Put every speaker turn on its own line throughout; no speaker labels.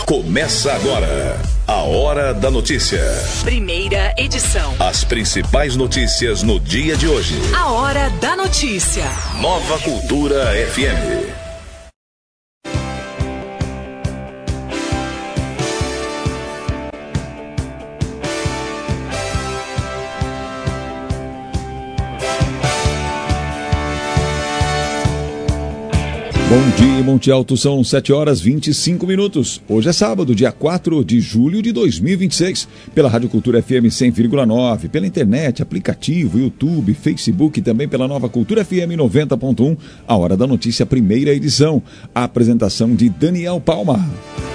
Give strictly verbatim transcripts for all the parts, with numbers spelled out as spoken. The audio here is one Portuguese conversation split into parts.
Começa agora a Hora da Notícia.
Primeira edição.
As principais notícias no dia de hoje.
A Hora da Notícia.
Nova Cultura F M.
Bom dia, Monte Alto, são sete horas e vinte e cinco minutos. Hoje é sábado, dia quatro de julho de dois mil e vinte e seis. Pela Rádio Cultura F M cem vírgula nove, pela internet, aplicativo, YouTube, Facebook e também pela Nova Cultura F M noventa ponto um. A Hora da Notícia, primeira edição. A apresentação de Daniel Palma.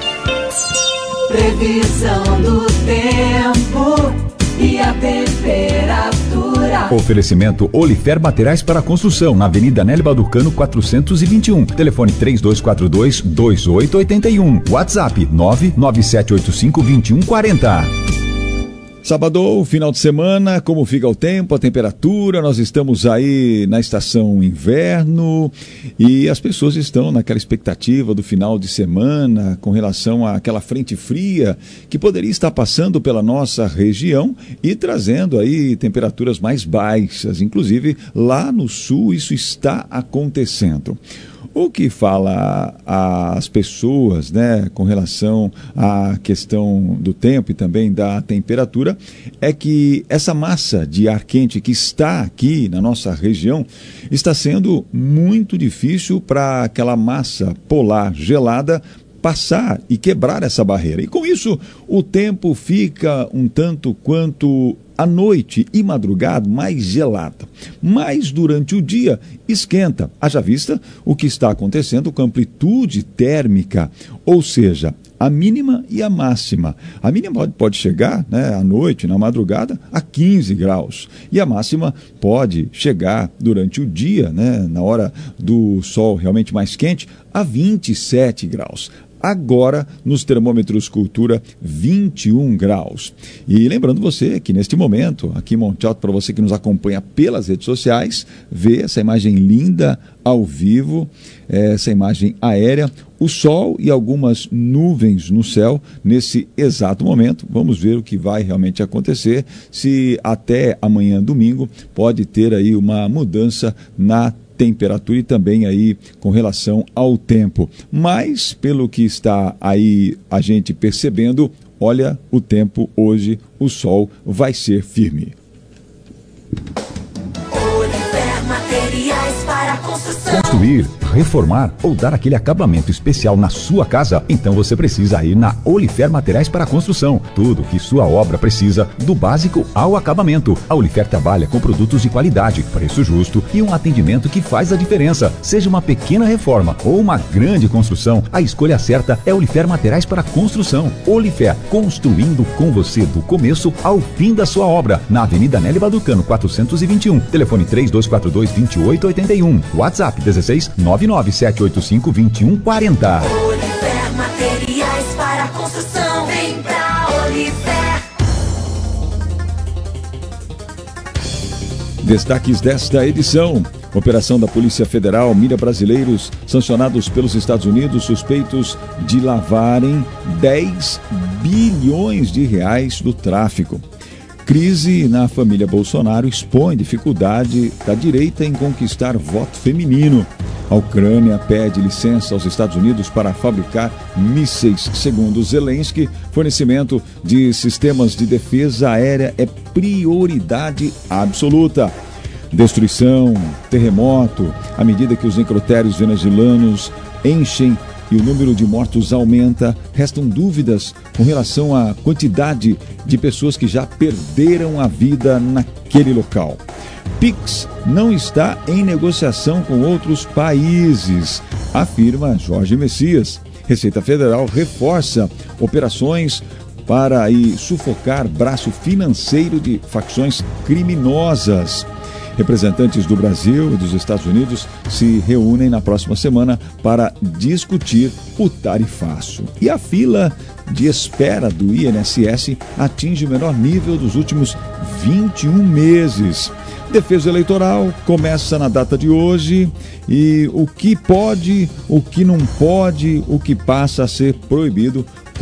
Previsão do tempo e a temperatura.
Oferecimento Olifer Materiais para Construção, na Avenida Nélio Balducano quatrocentos e vinte e um. Telefone três dois quatro dois, dois oito oito um. WhatsApp nove nove sete oito cinco, dois um quatro zero.
Sábado, final de semana, como fica o tempo, a temperatura? Nós estamos aí na estação inverno e as pessoas estão naquela expectativa do final de semana com relação àquela frente fria que poderia estar passando pela nossa região e trazendo aí temperaturas mais baixas. Inclusive, lá no sul isso está acontecendo. O que fala as pessoas, né, com relação à questão do tempo e também da temperatura, é que essa massa de ar quente que está aqui na nossa região está sendo muito difícil para aquela massa polar gelada passar e quebrar essa barreira. E com isso, o tempo fica um tanto quanto à noite e madrugada mais gelada, mas durante o dia esquenta. Haja vista o que está acontecendo com a amplitude térmica, ou seja, a mínima e a máxima. A mínima pode, pode chegar, né, à noite, na madrugada, a quinze graus. E a máxima pode chegar durante o dia, né, na hora do sol realmente mais quente, a vinte e sete graus. Agora, nos termômetros Cultura, vinte e um graus. E lembrando você que neste momento, aqui em Monte Alto, para você que nos acompanha pelas redes sociais, vê essa imagem linda ao vivo, essa imagem aérea, o sol e algumas nuvens no céu nesse exato momento. Vamos ver o que vai realmente acontecer, se até amanhã, domingo, pode ter aí uma mudança na temperatura e também aí com relação ao tempo. Mas, pelo que está aí a gente percebendo, olha, o tempo hoje, o sol vai ser firme.
Olifer Materiais para Construção.
Construir, reformar ou dar aquele acabamento especial na sua casa? Então você precisa ir na Olifer Materiais para Construção. Tudo que sua obra precisa, do básico ao acabamento. A Olifer trabalha com produtos de qualidade, preço justo e um atendimento que faz a diferença. Seja uma pequena reforma ou uma grande construção, a escolha certa é Olifer Materiais para Construção. Olifer, construindo com você do começo ao fim da sua obra. Na Avenida Nélio Balducano quatrocentos e vinte e um. Telefone três dois quatro dois, dois oito oito um. WhatsApp dezesseis, nove nove sete oito cinco, dois um quatro zero.
Olifer Materiais para Construção. Vem pra Olifer.
Destaques desta edição. Operação da Polícia Federal mira brasileiros sancionados pelos Estados Unidos suspeitos de lavarem dez bilhões de reais do tráfico. Crise na família Bolsonaro expõe dificuldade da direita em conquistar voto feminino. A Ucrânia pede licença aos Estados Unidos para fabricar mísseis. Segundo Zelensky, fornecimento de sistemas de defesa aérea é prioridade absoluta. Destruição, terremoto, à medida que os necrotérios venezuelanos enchem e o número de mortos aumenta, restam dúvidas com relação à quantidade de pessoas que já perderam a vida naquele local. Pix não está em negociação com outros países, afirma Jorge Messias. Receita Federal reforça operações para aí, sufocar braço financeiro de facções criminosas. Representantes do Brasil e dos Estados Unidos se reúnem na próxima semana para discutir o tarifaço. E a fila de espera do I N S S atinge o menor nível dos últimos vinte e um meses. Defesa eleitoral começa na data de hoje e o que pode, o que não pode, o que passa a ser proibido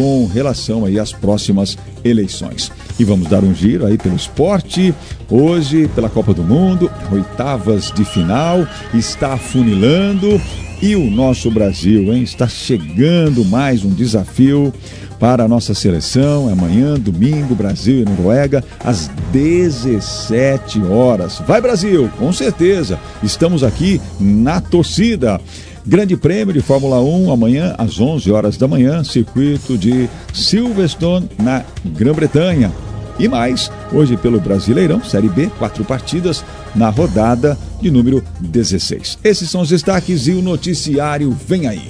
com relação aí às próximas eleições. E vamos dar um giro aí pelo esporte, hoje pela Copa do Mundo, oitavas de final, está afunilando e o nosso Brasil, hein, está chegando mais um desafio para a nossa seleção. Amanhã, domingo, Brasil e Noruega, às dezessete horas. Vai, Brasil, com certeza, estamos aqui na torcida. Grande Prêmio de Fórmula um, amanhã às onze horas da manhã, circuito de Silverstone, na Grã-Bretanha. E mais, hoje pelo Brasileirão, Série B, quatro partidas na rodada de número dezesseis. Esses são os destaques e o noticiário vem aí.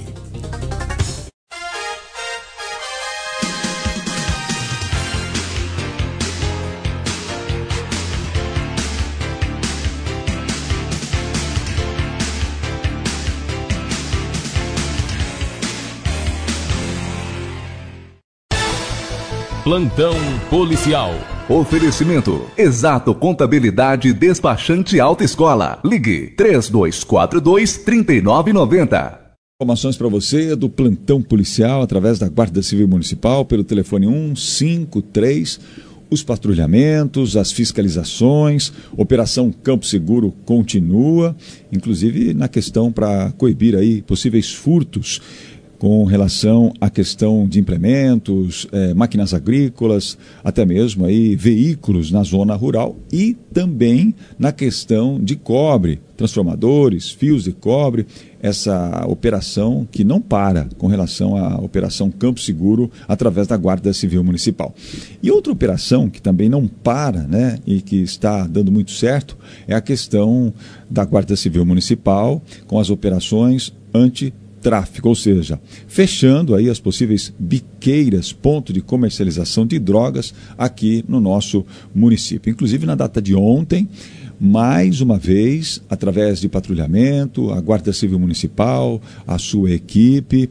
Plantão policial.
Oferecimento: Exato Contabilidade Despachante Alta Escola. Ligue três dois quatro dois, três nove nove zero.
Informações para você do Plantão Policial através da Guarda Civil Municipal pelo telefone um cinco três. Os patrulhamentos, as fiscalizações, Operação Campo Seguro continua, inclusive na questão para coibir aí possíveis furtos com relação à questão de implementos, eh, máquinas agrícolas, até mesmo aí veículos na zona rural e também na questão de cobre, transformadores, fios de cobre, essa operação que não para com relação à Operação Campo Seguro através da Guarda Civil Municipal. E outra operação que também não para, né, e que está dando muito certo, é a questão da Guarda Civil Municipal com as operações anti tráfico, ou seja, fechando aí as possíveis biqueiras, ponto de comercialização de drogas aqui no nosso município. Inclusive na data de ontem, mais uma vez, através de patrulhamento, a Guarda Civil Municipal, a sua equipe,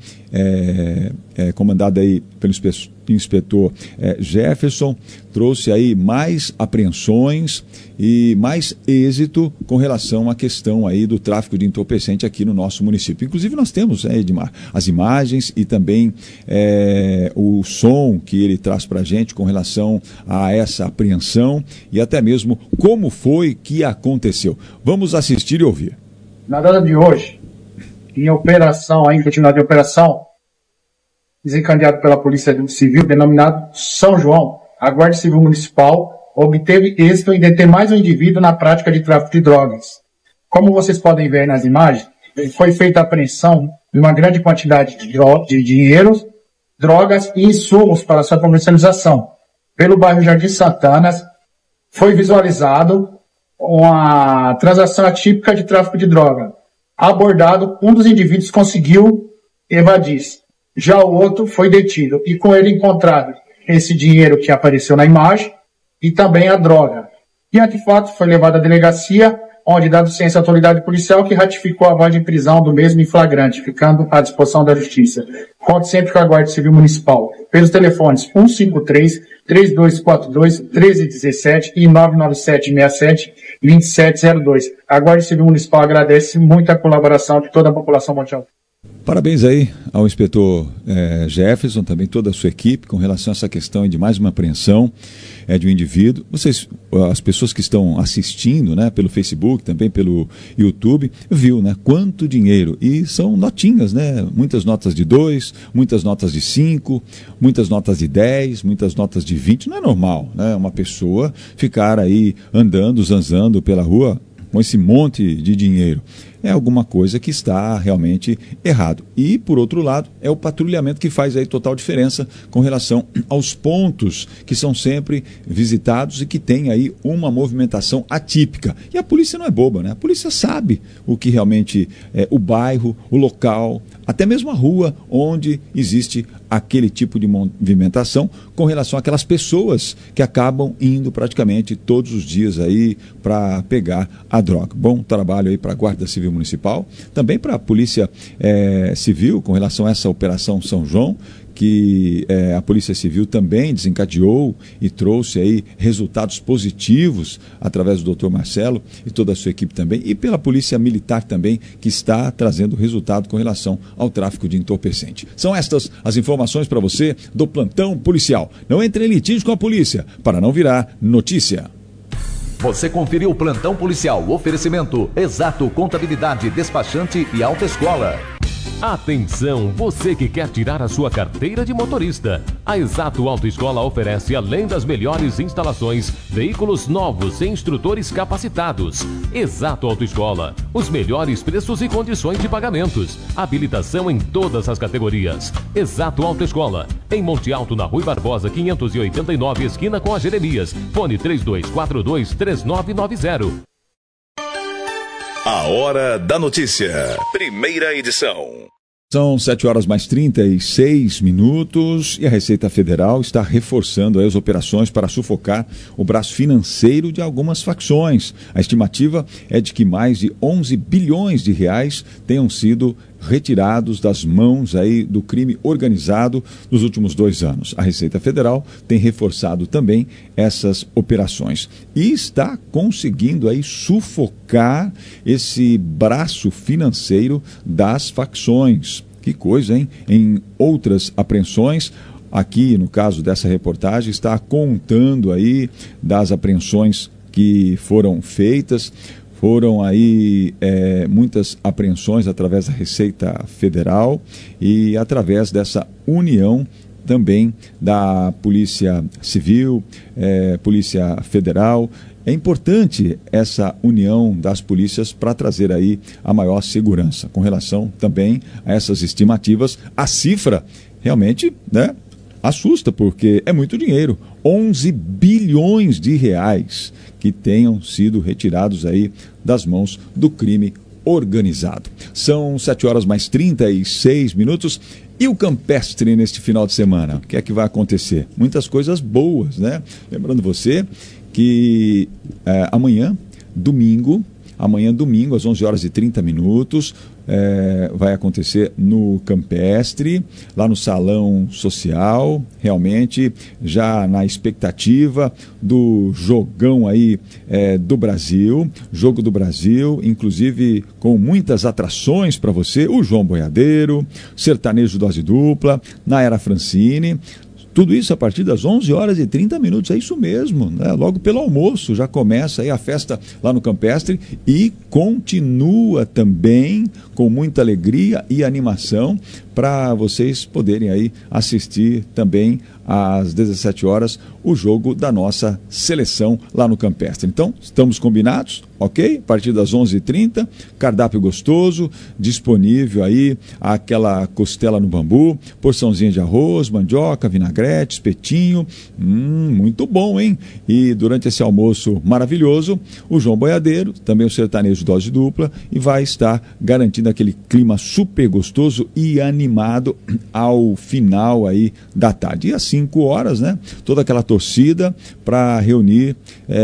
é, é, comandada aí pelo inspetor é, Jefferson, trouxe aí mais apreensões e mais êxito com relação à questão aí do tráfico de entorpecente aqui no nosso município. Inclusive nós temos, é, Edmar, as imagens e também é, o som que ele traz para a gente com relação a essa apreensão e até mesmo como foi que aconteceu. Vamos assistir e ouvir.
Na data de hoje, em operação, em continuidade de operação, desencadeado pela Polícia Civil, denominado São João, a Guarda Civil Municipal obteve êxito em deter mais um indivíduo na prática de tráfico de drogas. Como vocês podem ver nas imagens, foi feita a apreensão de uma grande quantidade de, de dinheiro, drogas e insumos para sua comercialização. Pelo bairro Jardim Santana, foi visualizado uma transação atípica de tráfico de droga. Abordado, um dos indivíduos conseguiu evadir. Já o outro foi detido e com ele encontrado esse dinheiro que apareceu na imagem e também a droga. Diante de fato, foi levado à delegacia, onde, dado ciência à autoridade policial, que ratificou a voz de prisão do mesmo em flagrante, ficando à disposição da Justiça. Conte sempre com a Guarda Civil Municipal, pelos telefones um cinco três, três dois quatro dois, um três um sete e nove nove sete seis sete, dois sete zero dois. A Guarda Civil Municipal agradece muito a colaboração de toda a população mundial.
Parabéns aí ao inspetor eh, Jefferson, também toda a sua equipe, com relação a essa questão de mais uma apreensão é, de um indivíduo. Vocês, as pessoas que estão assistindo, né, pelo Facebook, também pelo YouTube, viu, né, quanto dinheiro. E são notinhas, né, muitas notas de dois, muitas notas de cinco, muitas notas de dez, muitas notas de vinte. Não é normal, né, uma pessoa ficar aí andando, zanzando pela rua com esse monte de dinheiro. É alguma coisa que está realmente errado. E, por outro lado, é o patrulhamento que faz aí total diferença com relação aos pontos que são sempre visitados e que tem aí uma movimentação atípica. E a polícia não é boba, né? A polícia sabe o que realmente é o bairro, o local, até mesmo a rua onde existe aquele tipo de movimentação com relação àquelas pessoas que acabam indo praticamente todos os dias aí para pegar a droga. Bom trabalho aí para a Guarda Civil Municipal, também para a Polícia eh, Civil com relação a essa Operação São João, que é, a Polícia Civil também desencadeou e trouxe aí resultados positivos através do doutor Marcelo e toda a sua equipe também, e pela Polícia Militar também, que está trazendo resultado com relação ao tráfico de entorpecente. São estas as informações para você do plantão policial. Não entre em litígio com a polícia, para não virar notícia.
Você conferiu o plantão policial, oferecimento Exato Contabilidade, Despachante e Autoescola.
Atenção, você que quer tirar a sua carteira de motorista. A Exato Autoescola oferece, além das melhores instalações, veículos novos e instrutores capacitados. Exato Autoescola, os melhores preços e condições de pagamentos. Habilitação em todas as categorias. Exato Autoescola, em Monte Alto, na Rui Barbosa, quinhentos e oitenta e nove, esquina com a Jeremias. Fone três dois quatro dois, três nove nove zero.
A Hora da Notícia. Primeira edição.
São sete horas mais trinta e seis minutos e a Receita Federal está reforçando aí as operações para sufocar o braço financeiro de algumas facções. A estimativa é de que mais de onze bilhões de reais tenham sido retirados das mãos aí do crime organizado nos últimos dois anos. A Receita Federal tem reforçado também essas operações e está conseguindo aí sufocar esse braço financeiro das facções. Que coisa, hein? Em outras apreensões, aqui no caso dessa reportagem, está contando aí das apreensões que foram feitas. Foram aí é, muitas apreensões através da Receita Federal e através dessa união também da Polícia Civil, é, Polícia Federal. É importante essa união das polícias para trazer aí a maior segurança. Com relação também a essas estimativas, a cifra realmente, né, assusta, porque é muito dinheiro. onze bilhões de reais que tenham sido retirados aí das mãos do crime organizado. São sete horas mais trinta e seis minutos. E o Campestre neste final de semana? O que é que vai acontecer? Muitas coisas boas, né? Lembrando você que é, amanhã, domingo, amanhã domingo, às onze horas e trinta minutos, é, vai acontecer no Campestre, lá no Salão Social, realmente já na expectativa do jogão aí é, do Brasil, Jogo do Brasil, inclusive com muitas atrações para você, o João Boiadeiro, Sertanejo Dose Dupla, Nayara Francine. Tudo isso a partir das onze horas e trinta minutos, é isso mesmo, né? Logo pelo almoço já começa aí a festa lá no Campestre e continua também com muita alegria e animação para vocês poderem aí assistir também às dezessete horas o jogo da nossa seleção lá no Campestre. Então, estamos combinados, ok? A partir das onze e trinta, cardápio gostoso, disponível aí aquela costela no bambu, porçãozinha de arroz, mandioca, vinagrete, espetinho, hum, muito bom, hein? E durante esse almoço maravilhoso, o João Boiadeiro, também o Sertanejo Dose Dupla, e vai estar garantindo aquele clima super gostoso e animado ao final aí da tarde. E às cinco horas, né? Toda aquela torcida para reunir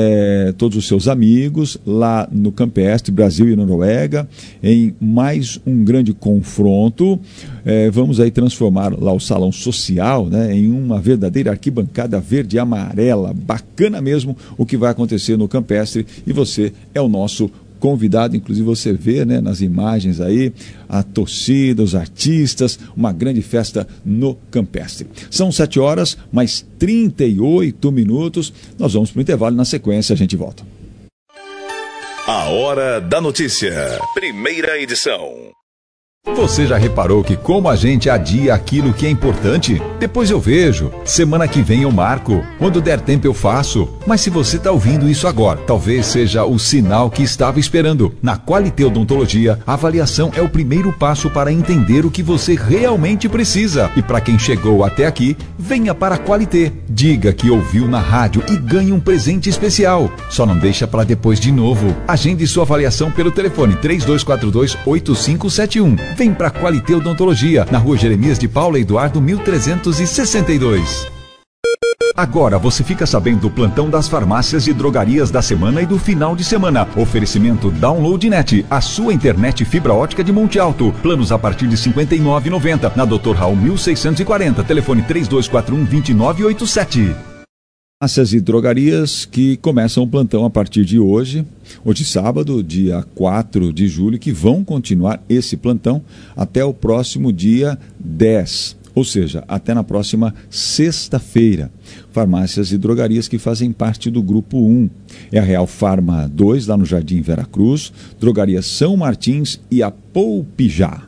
é, todos os seus amigos lá no Campestre, Brasil e Noruega, em mais um grande confronto. É, vamos aí transformar lá o Salão Social, né, em uma verdadeira arquibancada verde e amarela. Bacana mesmo o que vai acontecer no Campestre e você é o nosso convidado, inclusive você vê, né, nas imagens aí, a torcida, os artistas, uma grande festa no Campestre. São sete horas, mais trinta e oito minutos, nós vamos para o intervalo e na sequência a gente volta.
A Hora da Notícia, primeira edição.
Você já reparou que como a gente adia aquilo que é importante? Depois eu vejo, semana que vem eu marco, quando der tempo eu faço. Mas se você está ouvindo isso agora, talvez seja o sinal que estava esperando. Na Qualité Odontologia, a avaliação é o primeiro passo para entender o que você realmente precisa. E para quem chegou até aqui, venha para a Qualité. Diga que ouviu na rádio e ganhe um presente especial. Só não deixa para depois de novo. Agende sua avaliação pelo telefone três dois quatro dois, oito cinco sete um. Vem para a Qualité Odontologia, na rua Jeremias de Paula Eduardo, mil trezentos e sessenta e dois. Agora você fica sabendo do plantão das farmácias e drogarias da semana e do final de semana. Oferecimento DownloadNet, a sua internet fibra ótica de Monte Alto. Planos a partir de cinquenta e nove reais e noventa centavos. Na doutor Raul mil seiscentos e quarenta. Telefone três dois quatro um, dois nove oito sete.
Farmácias e drogarias que começam o plantão a partir de hoje, hoje sábado, dia quatro de julho, que vão continuar esse plantão até o próximo dia dez. Ou seja, até na próxima sexta-feira. Farmácias e drogarias que fazem parte do Grupo um. É a Real Farma dois, lá no Jardim Veracruz, Drogaria São Martins e a Poupijá.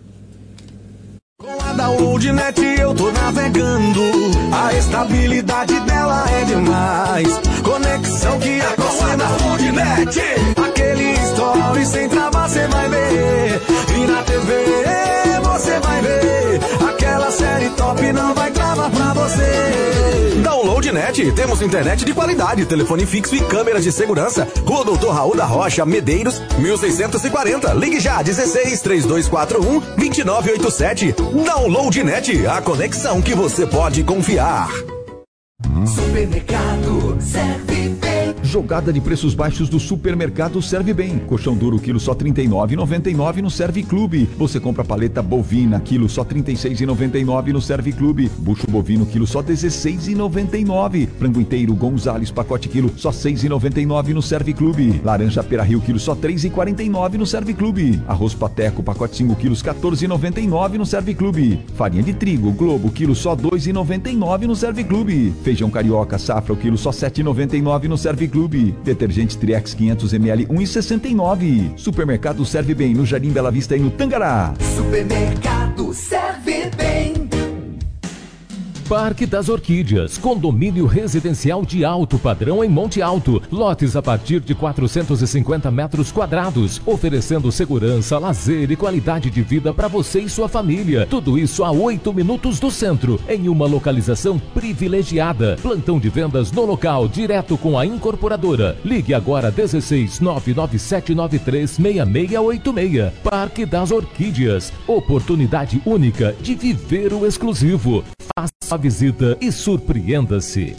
Com a DownloadNet eu tô navegando, a estabilidade dela é demais. Conexão que é com a DownloadNet, aquele story sem travar cê vai ver. E na T V você vai ver, aquela série top não vai travar pra você. DownloadNet, temos internet de qualidade, telefone fixo e câmeras de segurança. Rua doutor Raul da Rocha, Medeiros, mil seiscentos e quarenta. Ligue já, dezesseis, três dois quatro um, dois nove oito sete. DownloadNet, a conexão que você pode confiar.
Supermercado Serve Bem.
Jogada de preços baixos do Supermercado Serve Bem. Colchão duro, quilo só trinta e nove reais e noventa e nove centavos no Serve Clube. Você compra paleta bovina, quilo só trinta e seis reais e noventa e nove centavos no Serve Clube. Bucho bovino, quilo só dezesseis reais e noventa e nove centavos. Frango inteiro Gonzales, pacote quilo, só seis reais e noventa e nove centavos no Serve Clube. Laranja Pera Rio, quilo só três reais e quarenta e nove centavos no Serve Clube. Arroz Pateco, pacote cinco quilos, quatorze reais e noventa e nove centavos no Serve Clube. Farinha de trigo Globo, quilo só dois reais e noventa e nove centavos no Serve Clube. Feijão Carioca Safra, o quilo só sete reais e noventa e nove centavos no Serve Clube. Detergente Triex quinhentos mililitros, um real e sessenta e nove centavos. Supermercado Serve Bem, no Jardim Bela Vista e no Tangará.
Supermercado Serve Bem.
Parque das Orquídeas, condomínio residencial de alto padrão em Monte Alto. Lotes a partir de quatrocentos e cinquenta metros quadrados, oferecendo segurança, lazer e qualidade de vida para você e sua família. Tudo isso a oito minutos do centro, em uma localização privilegiada. Plantão de vendas no local, direto com a incorporadora. Ligue agora dezesseis, nove nove sete nove três, seis seis oito seis. Parque das Orquídeas, oportunidade única de viver o exclusivo. Faça a visita e surpreenda-se.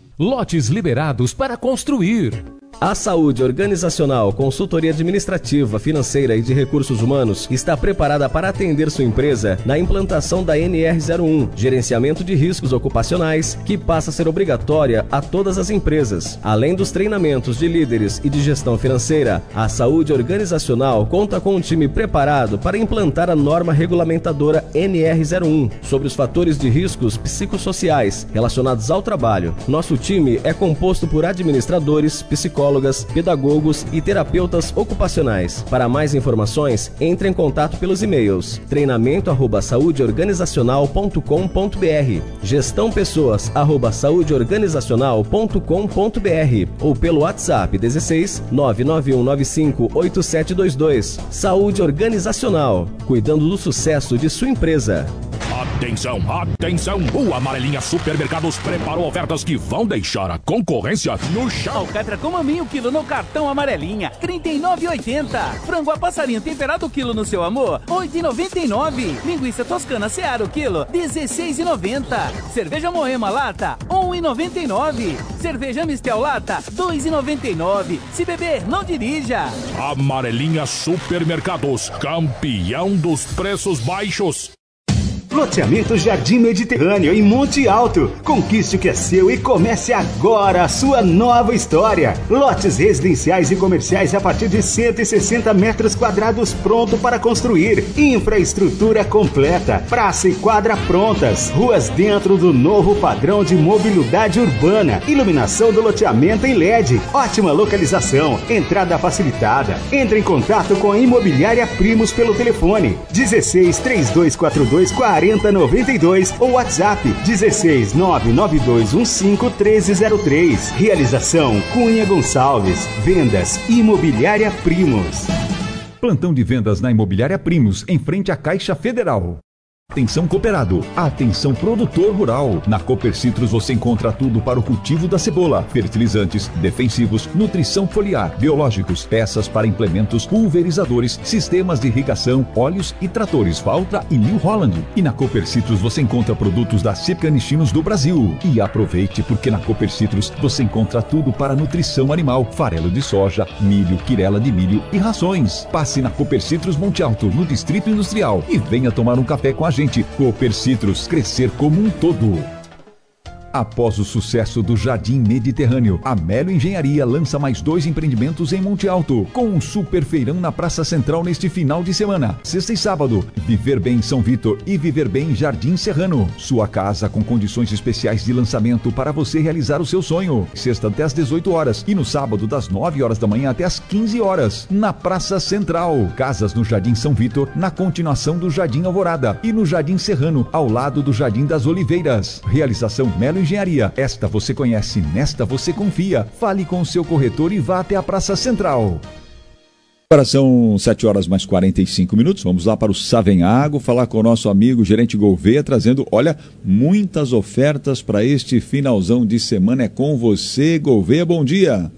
Lotes liberados para construir.
A Saúde Organizacional, consultoria administrativa, financeira e de recursos humanos está preparada para atender sua empresa na implantação da N R zero um, gerenciamento de riscos ocupacionais, que passa a ser obrigatória a todas as empresas. Além dos treinamentos de líderes e de gestão financeira, a Saúde Organizacional conta com um time preparado para implantar a norma regulamentadora N R zero um sobre os fatores de riscos psicossociais relacionados ao trabalho. Nosso time é composto por administradores, psicólogos, pedagogos e terapeutas ocupacionais. Para mais informações, entre em contato pelos e-mails treinamento arroba saudeorganizacional ponto com ponto br, gestão pessoas arroba saudeorganizacional ponto com ponto br ou pelo WhatsApp dezesseis, nove nove um nove cinco, oito sete dois dois. Saúde Organizacional, cuidando do sucesso de sua empresa.
Atenção, atenção! O Amarelinha Supermercados preparou ofertas que vão deixar a concorrência no chão.
Alcatra com maminho quilo no cartão Amarelinha, trinta e nove reais e oitenta centavos. Frango a passarinho temperado quilo no seu amor, oito reais e noventa e nove centavos. Linguiça toscana Seara o quilo, dezesseis reais e noventa centavos. Cerveja Moema lata, um real e noventa e nove centavos. Cerveja Mistel lata, dois reais e noventa e nove centavos. Se beber, não dirija.
Amarelinha Supermercados, campeão dos preços baixos.
Loteamento Jardim Mediterrâneo em Monte Alto. Conquiste o que é seu e comece agora a sua nova história. Lotes residenciais e comerciais a partir de cento e sessenta metros quadrados pronto para construir. Infraestrutura completa. Praça e quadra prontas. Ruas dentro do novo padrão de mobilidade urbana. Iluminação do loteamento em L E D. Ótima localização. Entrada facilitada. Entre em contato com a Imobiliária Primos pelo telefone dezesseis, três dois quatro dois, quarenta noventa e dois ou WhatsApp dezesseis, nove nove dois um cinco, treze zero três. Realização Cunha Gonçalves. Vendas Imobiliária Primos.
Plantão de vendas na Imobiliária Primos, em frente à Caixa Federal. Atenção cooperado, atenção produtor rural. Na Copercitros você encontra tudo para o cultivo da cebola, fertilizantes, defensivos, nutrição foliar, biológicos, peças para implementos, pulverizadores, sistemas de irrigação, óleos e tratores Valtra e New Holland. E na Copercitros você encontra produtos da Canichinos do Brasil. E aproveite porque na Copercitros você encontra tudo para nutrição animal, farelo de soja, milho, quirela de milho e rações. Passe na Copercitros Monte Alto, no Distrito Industrial e venha tomar um café com a gente. Copercitros, crescer como um todo. Após o sucesso do Jardim Mediterrâneo, a Melo Engenharia lança mais dois empreendimentos em Monte Alto, com um super feirão na Praça Central neste final de semana. Sexta e sábado, Viver Bem São Vitor e Viver Bem Jardim Serrano. Sua casa com condições especiais de lançamento para você realizar o seu sonho. Sexta até às dezoito horas e no sábado das nove horas da manhã até às quinze horas. Na Praça Central, casas no Jardim São Vitor, na continuação do Jardim Alvorada e no Jardim Serrano, ao lado do Jardim das Oliveiras. Realização Melo Engenharia. Esta você conhece, nesta você confia. Fale com o seu corretor e vá até a Praça Central.
Agora são sete horas mais quarenta e cinco minutos. Vamos lá para o Savenhago, falar com o nosso amigo gerente Gouveia, trazendo, olha, muitas ofertas para este finalzão de semana. É com você, Gouveia. Bom dia.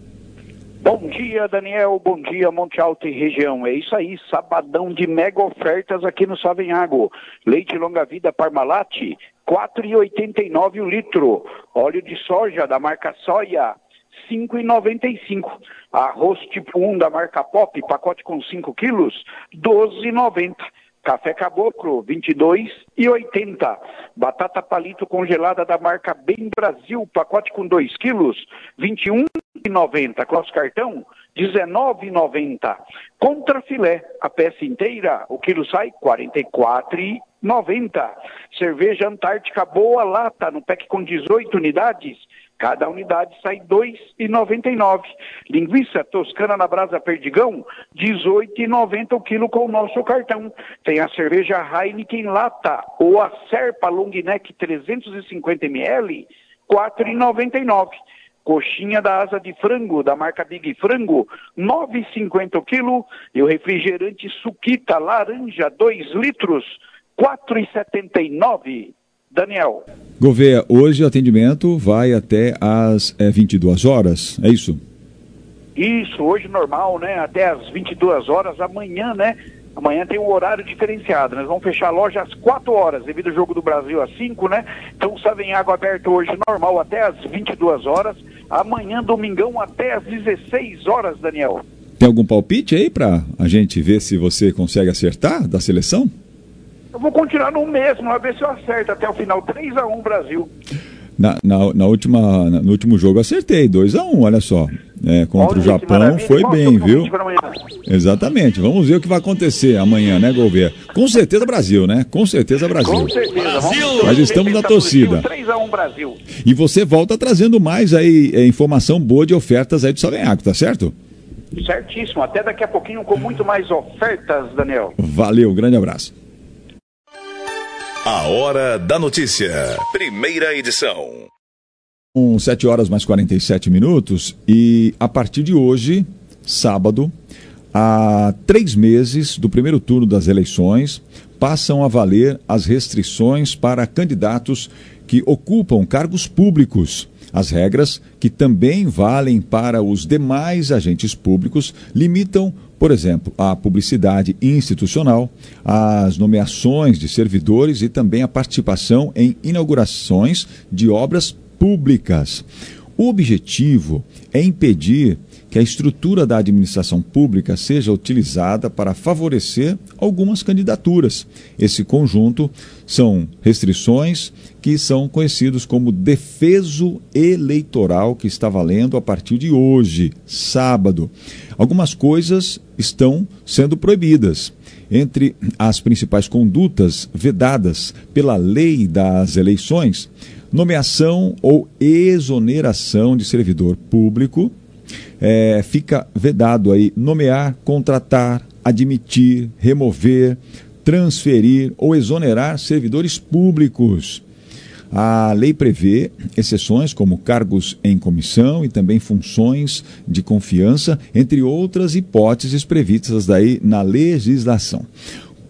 Bom dia, Daniel. Bom dia, Monte Alto e região. É isso aí, sabadão de mega ofertas aqui no Savenhago. Leite longa-vida Parmalat, quatro reais e oitenta e nove centavos o litro. Óleo de soja da marca Soia, cinco reais e noventa e cinco centavos. Arroz tipo um da marca Pop, pacote com cinco quilos, doze reais e noventa centavos. Café Caboclo, vinte e dois reais e oitenta centavos. Batata palito congelada da marca Bem Brasil, pacote com dois quilos, vinte e um reais e noventa centavos. Nosso cartão, dezenove reais e noventa centavos. Contra filé, a peça inteira, o quilo sai quarenta e quatro reais e noventa centavos. Cerveja Antártica Boa Lata, no pack com dezoito unidades, cada unidade sai dois reais e noventa e nove centavos. Linguiça Toscana na Brasa Perdigão, dezoito reais e noventa centavos o quilo com o nosso cartão. Tem a cerveja Heineken Lata ou a Serpa Long Neck trezentos e cinquenta mililitros, quatro reais e noventa e nove centavos. Coxinha da asa de frango, da marca Big Frango, nove reais e cinquenta centavos o quilo. E o refrigerante Suquita Laranja, dois litros, quatro reais e setenta e nove centavos. Daniel.
Gouveia, hoje o atendimento vai até às é, vinte e duas horas, é isso?
Isso, hoje normal, né? Até às vinte e duas horas, amanhã, né? Amanhã tem um horário diferenciado, nós vamos fechar a loja às quatro horas, devido ao Jogo do Brasil às cinco, né? Então o Savenhago aberto hoje normal até às vinte e duas horas, amanhã domingão até às dezesseis horas, Daniel.
Tem algum palpite aí para a gente ver se você consegue acertar da seleção?
Eu vou continuar no mesmo, a ver se eu acerto até o final. três a um Brasil.
Na, na, na última, na, no último jogo acertei, dois a um, olha só. É, contra olha, o Japão foi bem, viu? Exatamente. Vamos ver o que vai acontecer amanhã, né, Gouveia? Com certeza Brasil, né? Com certeza Brasil.
Com certeza. Brasil.
Mas estamos na torcida.
três a um Brasil.
E você volta trazendo mais aí é, informação boa de ofertas aí do Savenhago, tá certo?
Certíssimo. Até daqui a pouquinho com muito mais ofertas, Daniel.
Valeu, grande abraço.
A Hora da Notícia, primeira edição.
Com sete horas mais quarenta e sete minutos e a partir de hoje, sábado, há três meses do primeiro turno das eleições, passam a valer as restrições para candidatos que ocupam cargos públicos. As regras, que também valem para os demais agentes públicos, limitam, por exemplo, a publicidade institucional, as nomeações de servidores e também a participação em inaugurações de obras públicas. O objetivo é impedir que a estrutura da administração pública seja utilizada para favorecer algumas candidaturas. Esse conjunto são restrições que são conhecidos como defeso eleitoral, que está valendo a partir de hoje, sábado. Algumas coisas estão sendo proibidas. Entre as principais condutas vedadas pela lei das eleições, nomeação ou exoneração de servidor público, é, fica vedado aí nomear, contratar, admitir, remover, transferir ou exonerar servidores públicos. A lei prevê exceções como cargos em comissão e também funções de confiança, entre outras hipóteses previstas daí na legislação.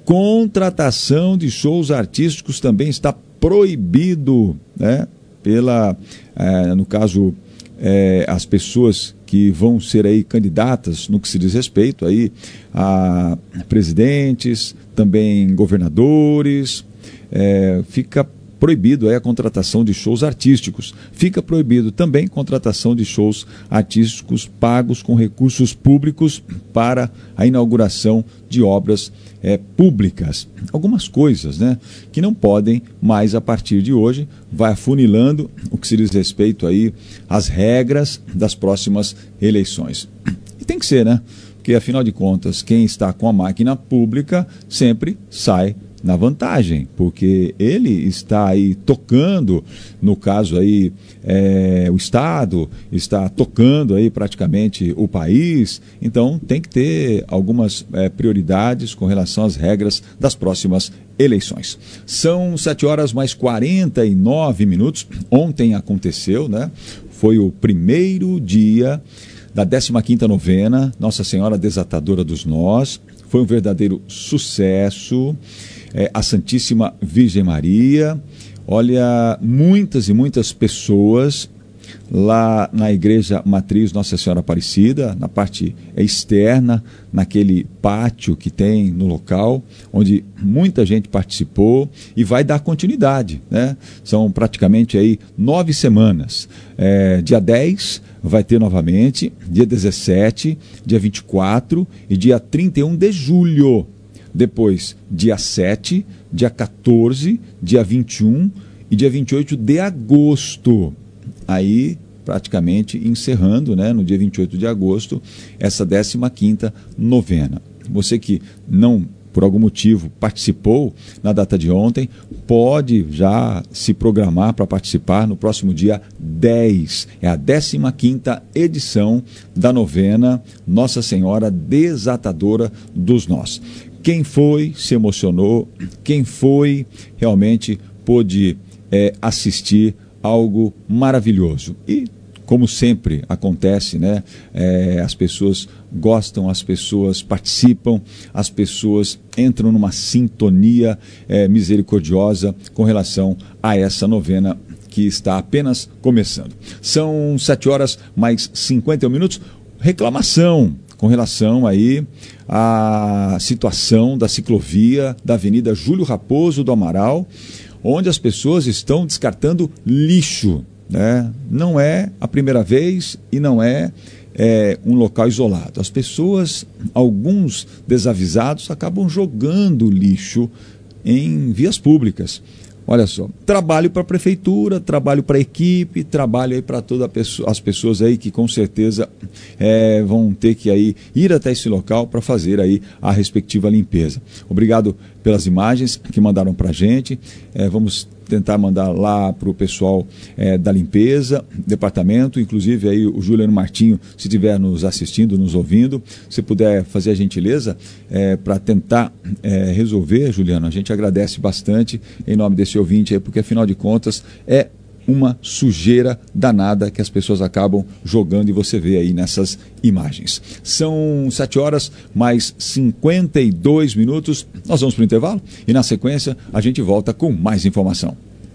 contratação de shows artísticos também está proibido, né? Pela, eh, no caso, eh, as pessoas que vão ser aí candidatas no que se diz respeito aí a presidentes, também governadores, eh, fica proibido aí a contratação de shows artísticos. Fica proibido também contratação de shows artísticos pagos com recursos públicos para a inauguração de obras é, públicas. Algumas coisas, né, que não podem mais a partir de hoje, vai afunilando o que se diz respeito aí às regras das próximas eleições. E tem que ser, né? Porque afinal de contas, quem está com a máquina pública sempre sai na vantagem, porque ele está aí tocando, no caso aí, é, o Estado, está tocando aí praticamente o país, então tem que ter algumas é, prioridades com relação às regras das próximas eleições. São sete horas mais quarenta e nove minutos, ontem aconteceu, né? Foi o primeiro dia da décima quinta novena, Nossa Senhora Desatadora dos Nós, foi um verdadeiro sucesso. É, a Santíssima Virgem Maria, olha, muitas e muitas pessoas lá na Igreja Matriz Nossa Senhora Aparecida, na parte externa, naquele pátio que tem no local, onde muita gente participou e vai dar continuidade, né? São praticamente aí nove semanas. É, dia dez vai ter novamente, dia dezessete, dia vinte e quatro e dia trinta e um de julho. Depois, dia sete, dia quatorze, dia vinte e um e dia vinte e oito de agosto. Aí, praticamente encerrando, né, no dia vinte e oito de agosto, essa décima quinta novena. Você que não, por algum motivo, participou na data de ontem, pode já se programar para participar no próximo dia dez. É a décima quinta edição da novena Nossa Senhora Desatadora dos Nós. Quem foi, se emocionou, quem foi, realmente pôde é, assistir algo maravilhoso. E, como sempre acontece, né, é, as pessoas gostam, as pessoas participam, as pessoas entram numa sintonia é, misericordiosa com relação a essa novena que está apenas começando. São sete horas mais cinquenta e um minutos. Reclamação com relação aí à situação da ciclovia da Avenida Júlio Raposo do Amaral, onde as pessoas estão descartando lixo, né? Não é a primeira vez e não é, é um local isolado. As pessoas, alguns desavisados, acabam jogando lixo em vias públicas. Olha só, trabalho para a prefeitura, trabalho para a equipe, trabalho aí para todas as pessoas aí que com certeza é, vão ter que aí ir até esse local para fazer aí a respectiva limpeza. Obrigado pelas imagens que mandaram para a gente, é, vamos tentar mandar lá para o pessoal é, da limpeza, departamento, inclusive aí o Juliano Martinho, se estiver nos assistindo, nos ouvindo, se puder fazer a gentileza é, para tentar é, resolver, Juliano, a gente agradece bastante em nome desse ouvinte aí, porque afinal de contas é uma sujeira danada que as pessoas acabam jogando e você vê aí nessas imagens. São sete horas mais cinquenta e dois minutos. Nós vamos para o intervalo e na sequência a gente volta com mais informação.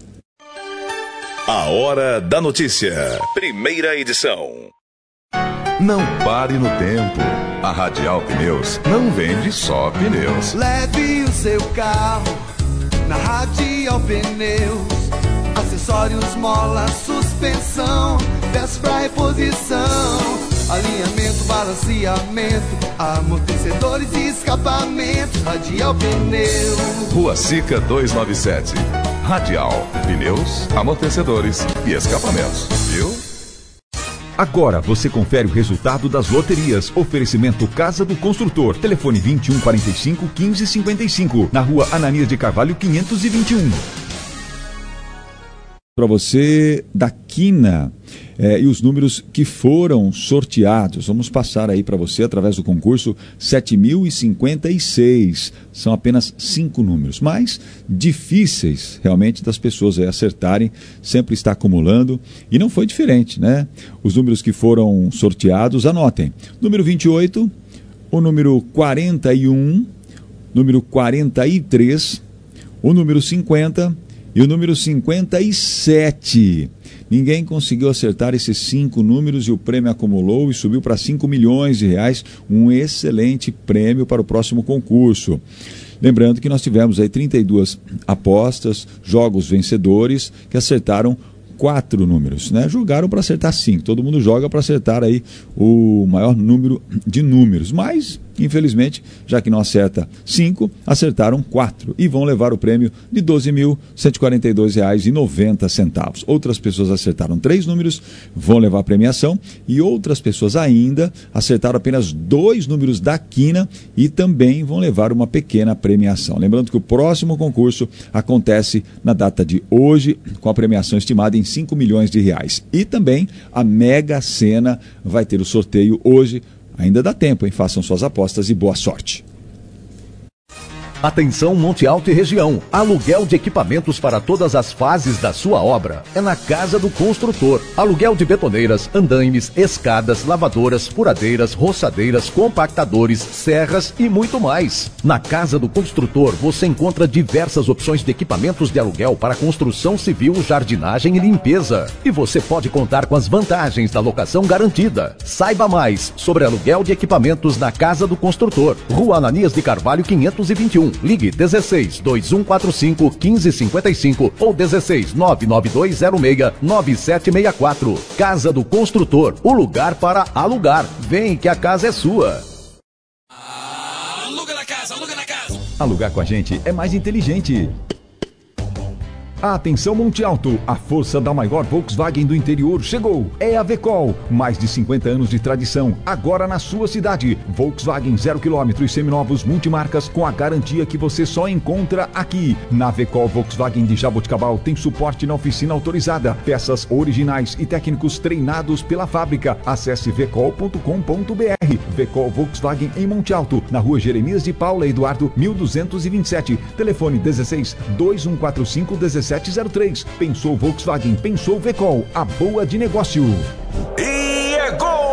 A Hora da Notícia. Primeira edição.
Não pare no tempo. A Radial Pneus não vende só pneus.
Leve o seu carro na Radial Pneus. Acessórios, mola, suspensão, peças para reposição, alinhamento, balanceamento, amortecedores e escapamentos. Radial Pneus.
Rua Sica duzentos e noventa e sete. Radial Pneus, amortecedores e escapamentos. Viu?
Agora você confere o resultado das loterias. Oferecimento Casa do Construtor. Telefone vinte e um, quarenta e cinco, quinze, cinquenta e cinco. Na rua Ananias de Carvalho, quinhentos e vinte e um.
Para você da Quina é, e os números que foram sorteados. Vamos passar aí para você através do concurso sete mil e cinquenta e seis. São apenas cinco números, mas difíceis realmente das pessoas aí acertarem, sempre está acumulando e não foi diferente, né? Os números que foram sorteados, anotem. Número vinte e oito, o número quarenta e um, número quarenta e três, o número cinquenta e o número cinquenta e sete. Ninguém conseguiu acertar esses cinco números e o prêmio acumulou e subiu para cinco milhões de reais, um excelente prêmio para o próximo concurso. Lembrando que nós tivemos aí trinta e duas apostas, jogos vencedores, que acertaram quatro números, né? Jogaram para acertar cinco. Todo mundo joga para acertar aí o maior número de números, mas infelizmente, já que não acerta cinco, acertaram quatro e vão levar o prêmio de doze mil cento e quarenta e dois reais e noventa centavos. Outras pessoas acertaram três números, vão levar a premiação, e outras pessoas ainda acertaram apenas dois números da quina e também vão levar uma pequena premiação. Lembrando que o próximo concurso acontece na data de hoje, com a premiação estimada em cinco milhões de reais. E também a Mega Sena vai ter o sorteio hoje. Ainda dá tempo, hein? Façam suas apostas e boa sorte.
Atenção Monte Alto e região, aluguel de equipamentos para todas as fases da sua obra. É na Casa do Construtor. Aluguel de betoneiras, andaimes, escadas, lavadoras, furadeiras, roçadeiras, compactadores, serras e muito mais. Na Casa do Construtor você encontra diversas opções de equipamentos de aluguel para construção civil, jardinagem e limpeza. E você pode contar com as vantagens da locação garantida. Saiba mais sobre aluguel de equipamentos na Casa do Construtor. Rua Ananias de Carvalho quinhentos e vinte e um. Ligue dezesseis, dois um quatro cinco, quinze cinquenta e cinco ou dezesseis, nove nove dois zero seis, nove sete seis quatro. Casa do Construtor, o lugar para alugar. Vem que a casa é sua.
Aluga na casa, aluga na casa.
Alugar com a gente é mais inteligente. Atenção Monte Alto, a força da maior Volkswagen do interior chegou. É a Vecol, mais de cinquenta anos de tradição, agora na sua cidade. Volkswagen zero quilômetro e seminovos multimarcas com a garantia que você só encontra aqui. Na Vecol Volkswagen de Jaboticabal tem suporte na oficina autorizada, peças originais e técnicos treinados pela fábrica. Acesse vecol ponto com ponto br. Vecol Volkswagen em Monte Alto, na rua Jeremias de Paula Eduardo, mil duzentos e vinte e sete. Telefone dezesseis, dois um quatro cinco, dezessete zero três. Pensou Volkswagen, pensou Vecol, a boa de negócio.
E é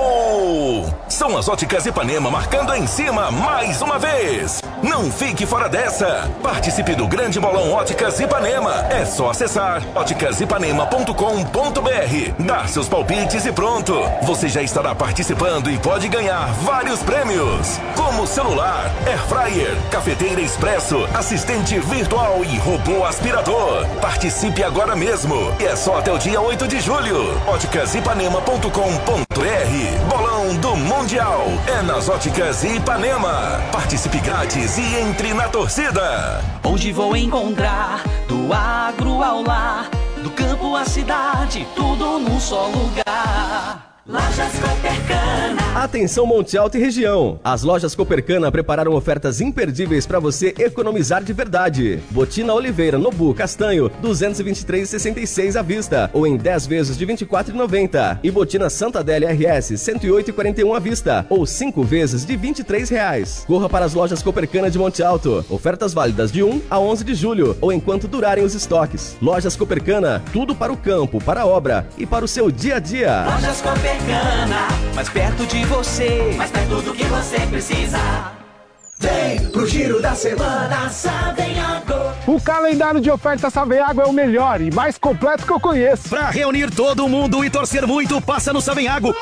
gol! São as Óticas Ipanema marcando em cima mais uma vez. Não fique fora dessa. Participe do grande bolão Óticas Ipanema. É só acessar óticas ipanema ponto com ponto br, dar seus palpites e pronto. Você já estará participando e pode ganhar vários prêmios, como celular, air fryer, cafeteira expresso, assistente virtual e robô aspirador. Participe agora mesmo. E é só até o dia oito de julho. óticas ipanema ponto com ponto br. Bolão do Mundial é nas Óticas Ipanema. Participe grátis e entre na torcida.
Onde vou encontrar do agro ao lar, do campo à cidade, tudo num só lugar. Lojas Copercana.
Atenção Monte Alto e região. As lojas Copercana prepararam ofertas imperdíveis para você economizar de verdade. Botina Oliveira Nobu Castanho duzentos e vinte e três reais e sessenta e seis centavos à vista ou em dez vezes de vinte e quatro reais e noventa centavos. E Botina Santa Adélia R S cento e oito reais e quarenta e um centavos à vista ou cinco vezes de vinte e três reais. Corra para as lojas Copercana de Monte Alto. Ofertas válidas de um a onze de julho ou enquanto durarem os estoques. Lojas Copercana, tudo para o campo, para a obra e para o seu dia a dia.
Lojas Copercana, mais perto de você, mais perto do que você precisa. Vem pro Giro da Semana Savenhago.
O calendário de ofertas Savenhago é o melhor e mais completo que eu conheço.
Pra reunir todo mundo e torcer muito, passa no Savenhago.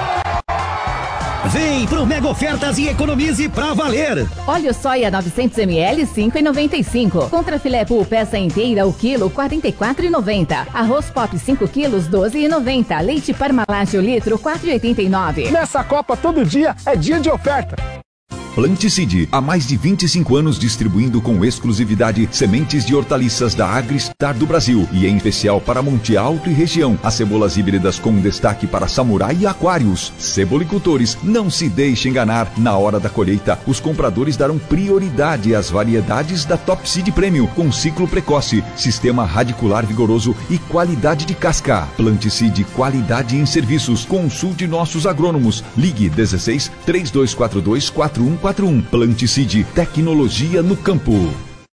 Vem pro Mega Ofertas e economize pra valer.
Óleo soia novecentos mililitros, cinco reais e noventa e cinco centavos. Contra filé pool peça inteira, o quilo, quarenta e quatro reais e noventa centavos. Arroz pop cinco quilos, doze reais e noventa centavos. Leite Parmalat o litro, quatro reais e oitenta e nove centavos.
Nessa Copa, todo dia é dia de oferta.
Planticide, há mais de vinte e cinco anos distribuindo com exclusividade sementes de hortaliças da Agristar do Brasil e em especial para Monte Alto e região. As cebolas híbridas com destaque para samurai e aquários. Cebolicultores, não se deixe enganar. Na hora da colheita, os compradores darão prioridade às variedades da Top Seed Premium com ciclo precoce, sistema radicular vigoroso e qualidade de casca. Planticide, qualidade em serviços. Consulte nossos agrônomos. Ligue dezesseis, trinta e dois quarenta e dois, quarenta e um quarenta e um. Planticide, tecnologia no campo.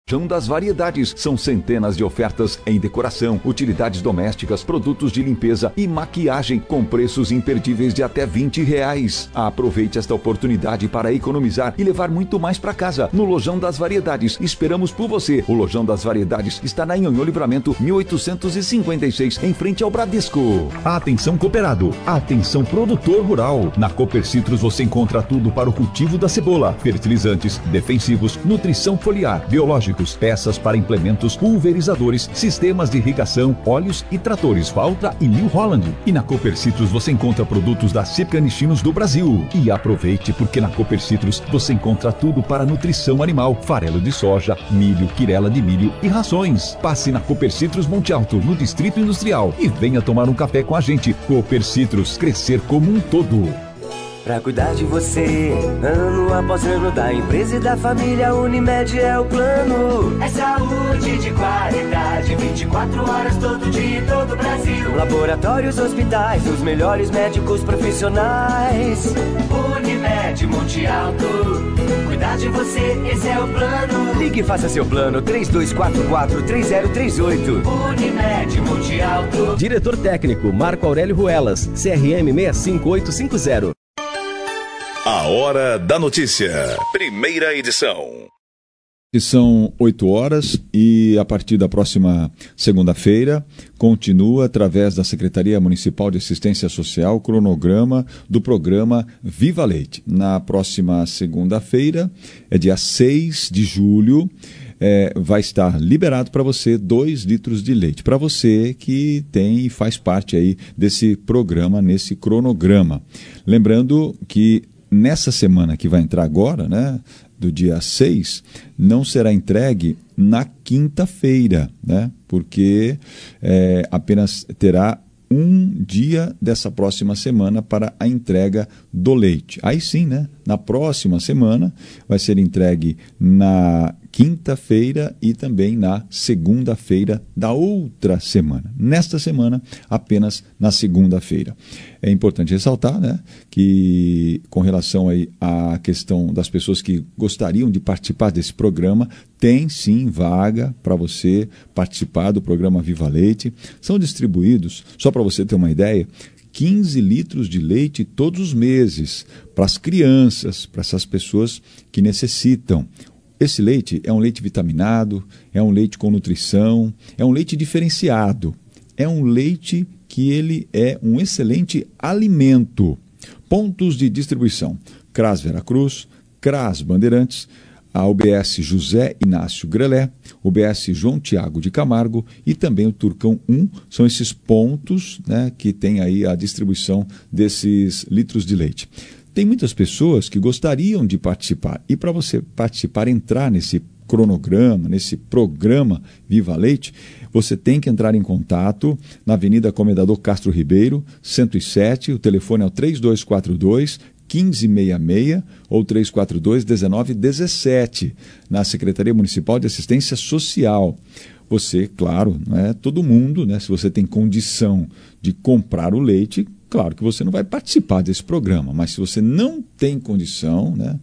Lojão das Variedades. São centenas de ofertas em decoração, utilidades domésticas, produtos de limpeza e maquiagem com preços imperdíveis de até vinte reais. Aproveite esta oportunidade para economizar e levar muito mais para casa. No Lojão das Variedades, esperamos por você. O Lojão das Variedades está na Nhonhô Livramento mil oitocentos e cinquenta e seis, em frente ao Bradesco. Atenção cooperado, atenção produtor rural. Na Cooper Citrus você encontra tudo para o cultivo da cebola, fertilizantes, defensivos, nutrição foliar, biológicos, peças para implementos, pulverizadores, sistemas de irrigação, óleos e tratores Valtra e New Holland. E na Cooper Citrus você encontra produtos da Canichinos do Brasil. E aproveite, porque na Cooper Citrus você encontra tudo para nutrição animal, farelo de soja, milho, quirela de milho e rações. Passe na Cooper Citrus Monte Alto, no Distrito Industrial, e venha tomar um café com a gente. Cooper Citrus, crescer como um todo.
Pra cuidar de você, ano após ano, da empresa e da família, Unimed é o plano. É saúde de qualidade, vinte e quatro horas, todo dia, todo o Brasil. Laboratórios, hospitais, os melhores médicos profissionais. Unimed Monte Alto, cuidar de você, esse é o plano. Ligue e faça seu plano, três dois quatro quatro, três zero três oito. Unimed Monte Alto.
Diretor técnico, Marco Aurélio Ruelas, C R M seis cinco oito cinco zero.
A Hora da Notícia, primeira edição.
São oito horas e a partir da próxima segunda-feira continua através da Secretaria Municipal de Assistência Social o cronograma do programa Viva Leite. Na próxima segunda-feira, é dia seis de julho, é, vai estar liberado para você dois litros de leite. Para você que tem e faz parte aí desse programa, nesse cronograma. Lembrando que nessa semana que vai entrar agora, né, do dia seis, não será entregue na quinta-feira, né, porque é, apenas terá um dia dessa próxima semana para a entrega do leite. Aí sim, né, na próxima semana vai ser entregue na quinta-feira e também na segunda-feira da outra semana. Nesta semana, apenas na segunda-feira. É importante ressaltar, né, que com relação aí à questão das pessoas que gostariam de participar desse programa, tem sim vaga para você participar do programa Viva Leite. São distribuídos, só para você ter uma ideia, quinze litros de leite todos os meses para as crianças, para essas pessoas que necessitam. Esse leite é um leite vitaminado, é um leite com nutrição, é um leite diferenciado, é um leite que ele é um excelente alimento. Pontos de distribuição: CRAS Veracruz, CRAS Bandeirantes, a U B S José Inácio Grelé, U B S João Tiago de Camargo e também o Turcão um, são esses pontos, né, que tem aí a distribuição desses litros de leite. Tem muitas pessoas que gostariam de participar e para você participar, entrar nesse cronograma, nesse programa Viva Leite, você tem que entrar em contato na Avenida Comendador Castro Ribeiro, cento e sete, o telefone é o três dois quatro dois, um cinco seis seis ou três quatro dois, um nove um sete, na Secretaria Municipal de Assistência Social. Você, claro, não é todo mundo, né? Se você tem condição de comprar o leite, claro que você não vai participar desse programa, mas se você não tem condição, né,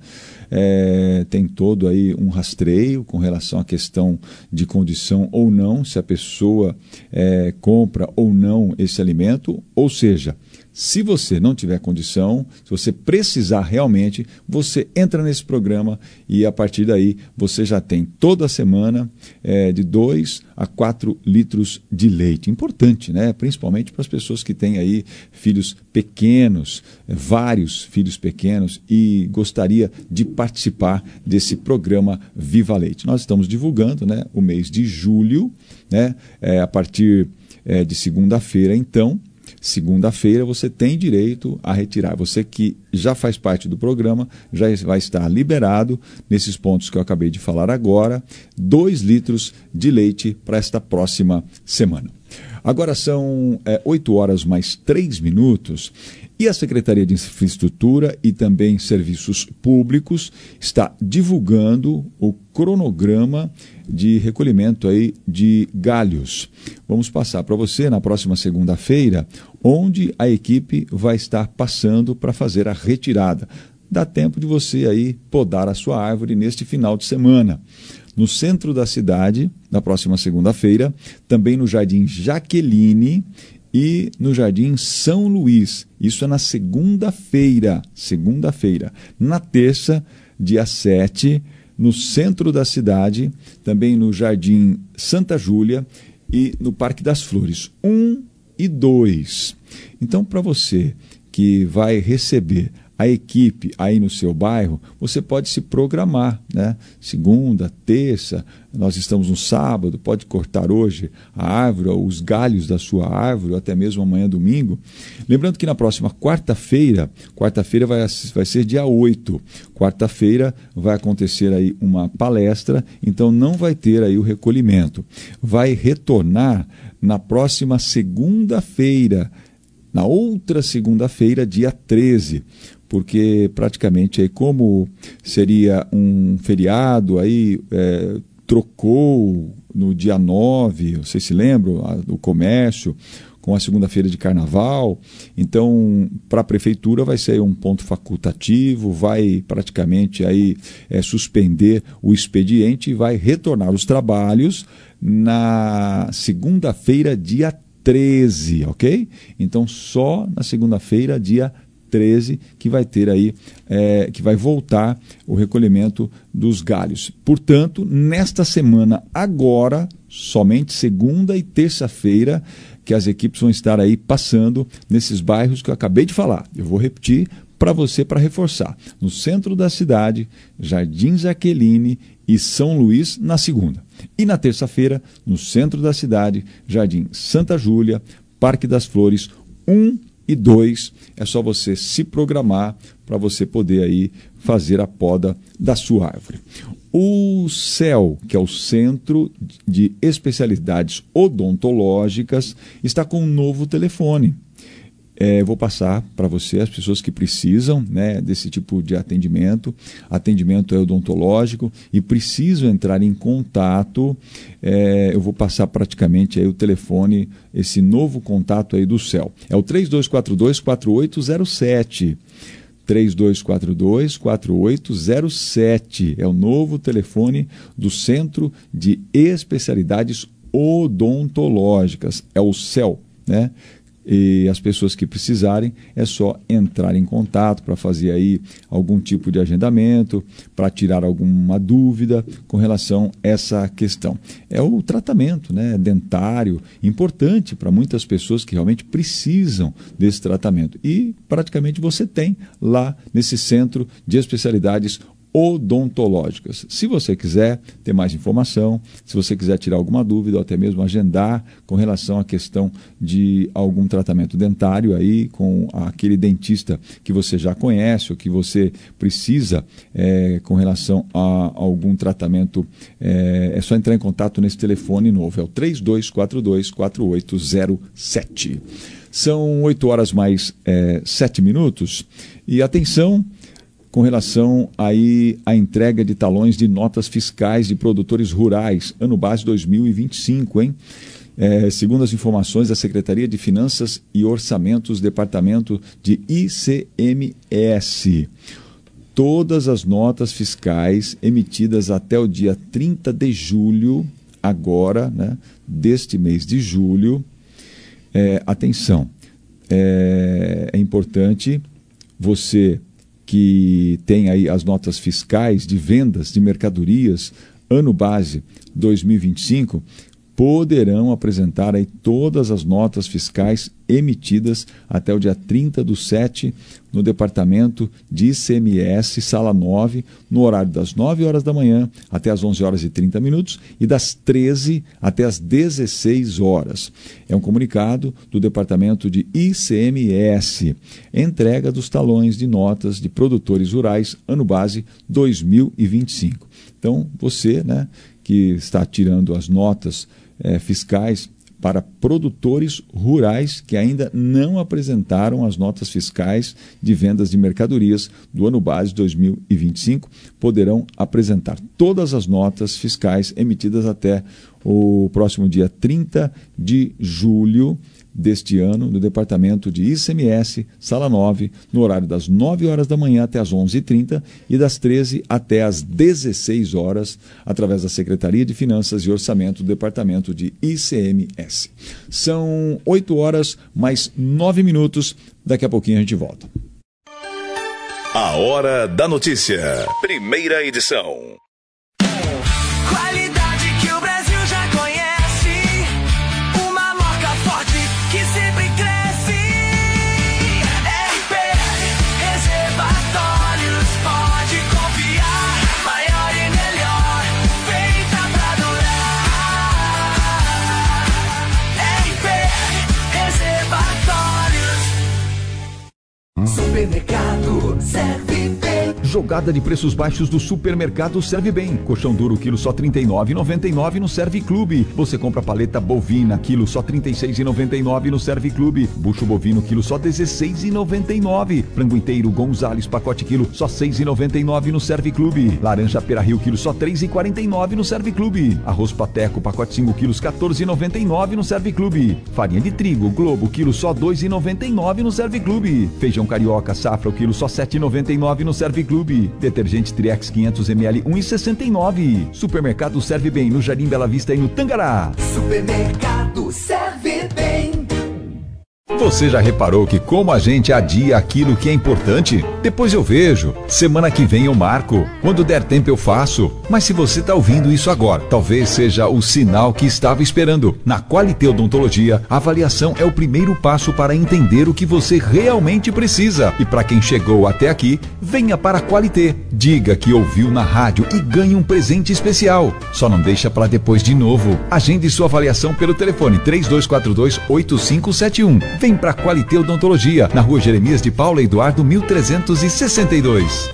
é, tem todo aí um rastreio com relação à questão de condição ou não, se a pessoa é, compra ou não esse alimento, ou seja, se você não tiver condição, se você precisar realmente, você entra nesse programa e a partir daí você já tem toda a semana é, de dois a quatro litros de leite. Importante, né? Principalmente para as pessoas que têm aí filhos pequenos, é, vários filhos pequenos e gostaria de participar desse programa Viva Leite. Nós estamos divulgando, né, o mês de julho, né, é, a partir é, de segunda-feira, então, segunda-feira você tem direito a retirar. Você que já faz parte do programa, já vai estar liberado, nesses pontos que eu acabei de falar agora, dois litros de leite para esta próxima semana. Agora são é, oito horas mais três minutos e a Secretaria de Infraestrutura e também Serviços Públicos está divulgando o cronograma de recolhimento aí de galhos. Vamos passar para você na próxima segunda-feira, onde a equipe vai estar passando para fazer a retirada dá tempo de você aí podar a sua árvore neste final de semana. No centro da cidade, na próxima segunda-feira, também no Jardim Jaqueline e no Jardim São Luís. Isso é na segunda-feira, segunda-feira. Na terça, dia sete, no centro da cidade, também no Jardim Santa Júlia e no Parque das Flores, um e dois. Então, para você que vai receber a equipe aí no seu bairro, você pode se programar, né? Segunda, terça, nós estamos no sábado, pode cortar hoje a árvore, os galhos da sua árvore, ou até mesmo amanhã, domingo. Lembrando que na próxima quarta-feira, quarta-feira vai, vai ser dia oito, quarta-feira vai acontecer aí uma palestra, então não vai ter aí o recolhimento. Vai retornar na próxima segunda-feira, na outra segunda-feira, dia treze, porque praticamente aí como seria um feriado, aí é, trocou no dia nove, vocês se lembram, a, o comércio, com a segunda-feira de carnaval, então para a prefeitura vai ser um ponto facultativo, vai praticamente aí é, suspender o expediente e vai retornar os trabalhos na segunda-feira, dia treze, ok? Então só na segunda-feira, dia treze, que vai ter aí, é, que vai voltar o recolhimento dos galhos. Portanto, nesta semana agora, somente segunda e terça-feira, que as equipes vão estar aí passando nesses bairros que eu acabei de falar. Eu vou repetir para você, para reforçar. No centro da cidade, Jardim Jaqueline e São Luís na segunda. E na terça-feira, no centro da cidade, Jardim Santa Júlia, Parque das Flores um e dois. É só você se programar para você poder aí fazer a poda da sua árvore. O C E L, que é o Centro de Especialidades Odontológicas, está com um novo telefone. É, vou passar para você as pessoas que precisam, né, desse tipo de atendimento. Atendimento é odontológico e precisam entrar em contato. É, eu vou passar praticamente aí o telefone, esse novo contato aí do C E L. É o três dois quatro dois, quatro oito zero sete. três dois quatro dois, quatro oito zero sete. É o novo telefone do Centro de Especialidades Odontológicas. É o C E L, né? E as pessoas que precisarem é só entrar em contato para fazer aí algum tipo de agendamento, para tirar alguma dúvida com relação a essa questão. É o tratamento, né, dentário, importante para muitas pessoas que realmente precisam desse tratamento. E praticamente você tem lá nesse Centro de Especialidades Odontológicas. Se você quiser ter mais informação, se você quiser tirar alguma dúvida ou até mesmo agendar com relação à questão de algum tratamento dentário aí com aquele dentista que você já conhece ou que você precisa é, com relação a algum tratamento, é, é só entrar em contato nesse telefone novo, é o três dois quatro dois, quatro oito zero sete. São oito horas mais é, sete minutos e atenção com relação aí à entrega de talões de notas fiscais de produtores rurais, ano base dois mil e vinte e cinco, hein? É, segundo as informações da Secretaria de Finanças e Orçamentos, Departamento de I C M S, todas as notas fiscais emitidas até o dia trinta de julho, agora, né, deste mês de julho, é, atenção, é, é importante você que tem aí as notas fiscais de vendas de mercadorias, ano base dois mil e vinte e cinco, poderão apresentar aí todas as notas fiscais emitidas até o dia trinta do sete no Departamento de I C M S, Sala nove, no horário das nove horas da manhã até as onze horas e trinta minutos e das treze até as dezesseis horas. É um comunicado do Departamento de I C M S. Entrega dos talões de notas de produtores rurais, ano base dois mil e vinte e cinco. Então, você, né, que está tirando as notas é, fiscais para produtores rurais que ainda não apresentaram as notas fiscais de vendas de mercadorias do ano base dois mil e vinte e cinco, poderão apresentar todas as notas fiscais emitidas até o próximo dia trinta de julho deste ano no Departamento de I C M S, Sala nove, no horário das nove horas da manhã até as onze e trinta e das treze até as dezesseis horas, através da Secretaria de Finanças e Orçamento do Departamento de I C M S. São oito horas mais nove minutos. Daqui a pouquinho a gente volta.
A Hora da Notícia. Primeira edição.
Qualidade que o Brasil já conhece. Uma marca forte que sempre cresce. R P R Reservatórios, pode confiar. Maior e melhor, feita pra durar. R P R Reservatórios. Supermercado Serve Bem.
Jogada de preços baixos do Supermercado Serve Bem. Colchão duro, quilo só trinta e nove reais e noventa e nove centavos no Serve Clube. Você compra paleta bovina, quilo só trinta e seis reais e noventa e nove centavos no Serve Clube. Bucho bovino, quilo só dezesseis reais e noventa e nove centavos. Frango inteiro Gonzales, pacote quilo, só seis reais e noventa e nove centavos no Serve Clube. Laranja Pera Rio, quilo só três reais e quarenta e nove centavos no Serve Clube. Arroz Pateco, pacote cinco quilos, quatorze reais e noventa e nove centavos no Serve Clube. Farinha de trigo Globo, quilo só dois reais e noventa e nove centavos no Serve Clube. Feijão carioca Safra, o quilo só sete reais e noventa e nove centavos no Serve Clube. Detergente Triex quinhentos mililitros, um real e sessenta e nove centavos. Supermercado Serve Bem, no Jardim Bela Vista e no Tangará.
Supermercado Serve Bem.
Você já reparou que como a gente adia aquilo que é importante? Depois eu vejo, semana que vem eu marco, quando der tempo eu faço. Mas se você está ouvindo isso agora, talvez seja o sinal que estava esperando. Na Qualité Odontologia, a avaliação é o primeiro passo para entender o que você realmente precisa. E para quem chegou até aqui, venha para a Qualité. Diga que ouviu na rádio e ganhe um presente especial. Só não deixa para depois de novo. Agende sua avaliação pelo telefone três dois quatro dois, oito cinco sete um. Vem para a Qualité Odontologia, na rua Jeremias de Paula Eduardo, mil trezentos e sessenta e dois.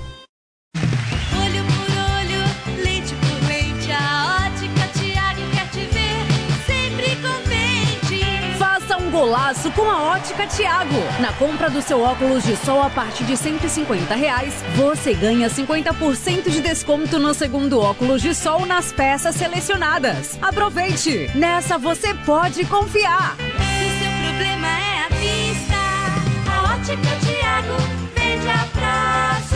Olho por olho, leite por leite, a Ótica Tiago quer te ver sempre contente.
Faça um golaço com a Ótica Tiago. Na compra do seu óculos de sol a partir de cento e cinquenta reais, você ganha cinquenta por cento de desconto no segundo óculos de sol nas peças selecionadas. Aproveite! Nessa você pode confiar.
O seu problema é a vista. A Ótica Tiago vende a prazo.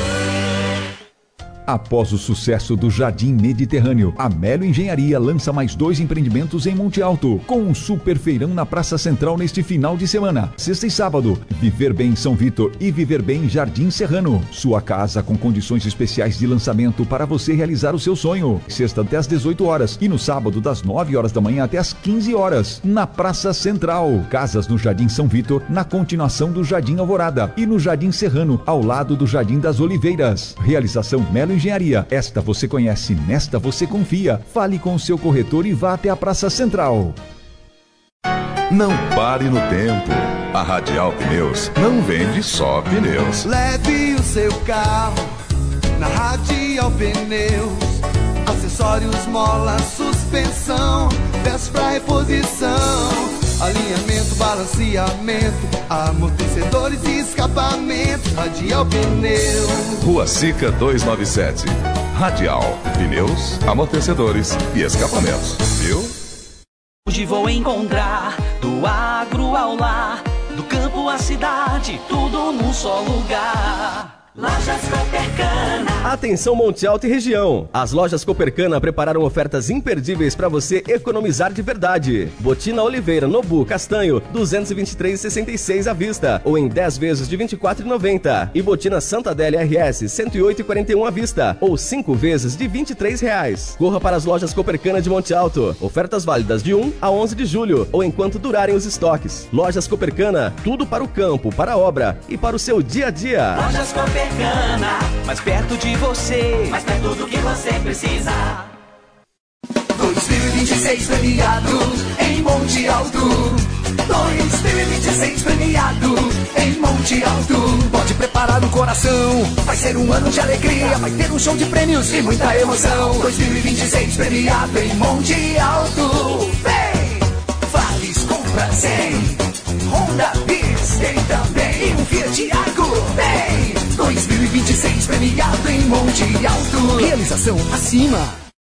Após o sucesso do Jardim Mediterrâneo, a Melo Engenharia lança mais dois empreendimentos em Monte Alto, com um super feirão na Praça Central neste final de semana. Sexta e sábado, Viver Bem São Vitor e Viver Bem Jardim Serrano. Sua casa com condições especiais de lançamento para você realizar o seu sonho. Sexta até às dezoito horas e no sábado das nove horas da manhã até às quinze horas, na Praça Central. Casas no Jardim São Vitor, na continuação do Jardim Alvorada, e no Jardim Serrano, ao lado do Jardim das Oliveiras. Realização Melo Engenharia. Esta você conhece, nesta você confia. Fale com o seu corretor e vá até a Praça Central.
Não pare no tempo. A Radial Pneus não vende só pneus.
Leve o seu carro na Radial Pneus. Acessórios, mola, suspensão, peças pra reposição, alinhamento, balanceamento, amortecedores e escapamento. Radial Pneus.
Rua Sica duzentos e noventa e sete. Radial Pneus, amortecedores e escapamentos. Viu?
Hoje vou encontrar do agro ao lar, do campo à cidade, tudo num só lugar.
Lojas Copercana. Atenção Monte Alto e região. As lojas Copercana prepararam ofertas imperdíveis para você economizar de verdade. Botina Oliveira Nobu Castanho duzentos e vinte e três reais e sessenta e seis centavos à vista ou em dez vezes de vinte e quatro reais e noventa centavos. E Botina Santa Adélia R S cento e oito reais e quarenta e um centavos à vista ou cinco vezes de vinte e três reais. Corra para as lojas Copercana de Monte Alto. Ofertas válidas de um a onze de julho ou enquanto durarem os estoques. Lojas Copercana, tudo para o campo, para a obra e para o seu dia a dia.
Lojas Copercana, mais perto de você, mais perto do que você precisa.
dois mil e vinte e seis premiado em Monte Alto. dois mil e vinte e seis premiado em Monte Alto. Pode preparar o coração, vai ser um ano de alegria, vai ter um show de prêmios e muita emoção. dois mil e vinte e seis premiado em Monte Alto. Vem! Vales compra cem, Honda Bis tem também, e um Fiat Argo. Vem! dois mil e vinte e seis premiado em Monte Alto. Realização acima.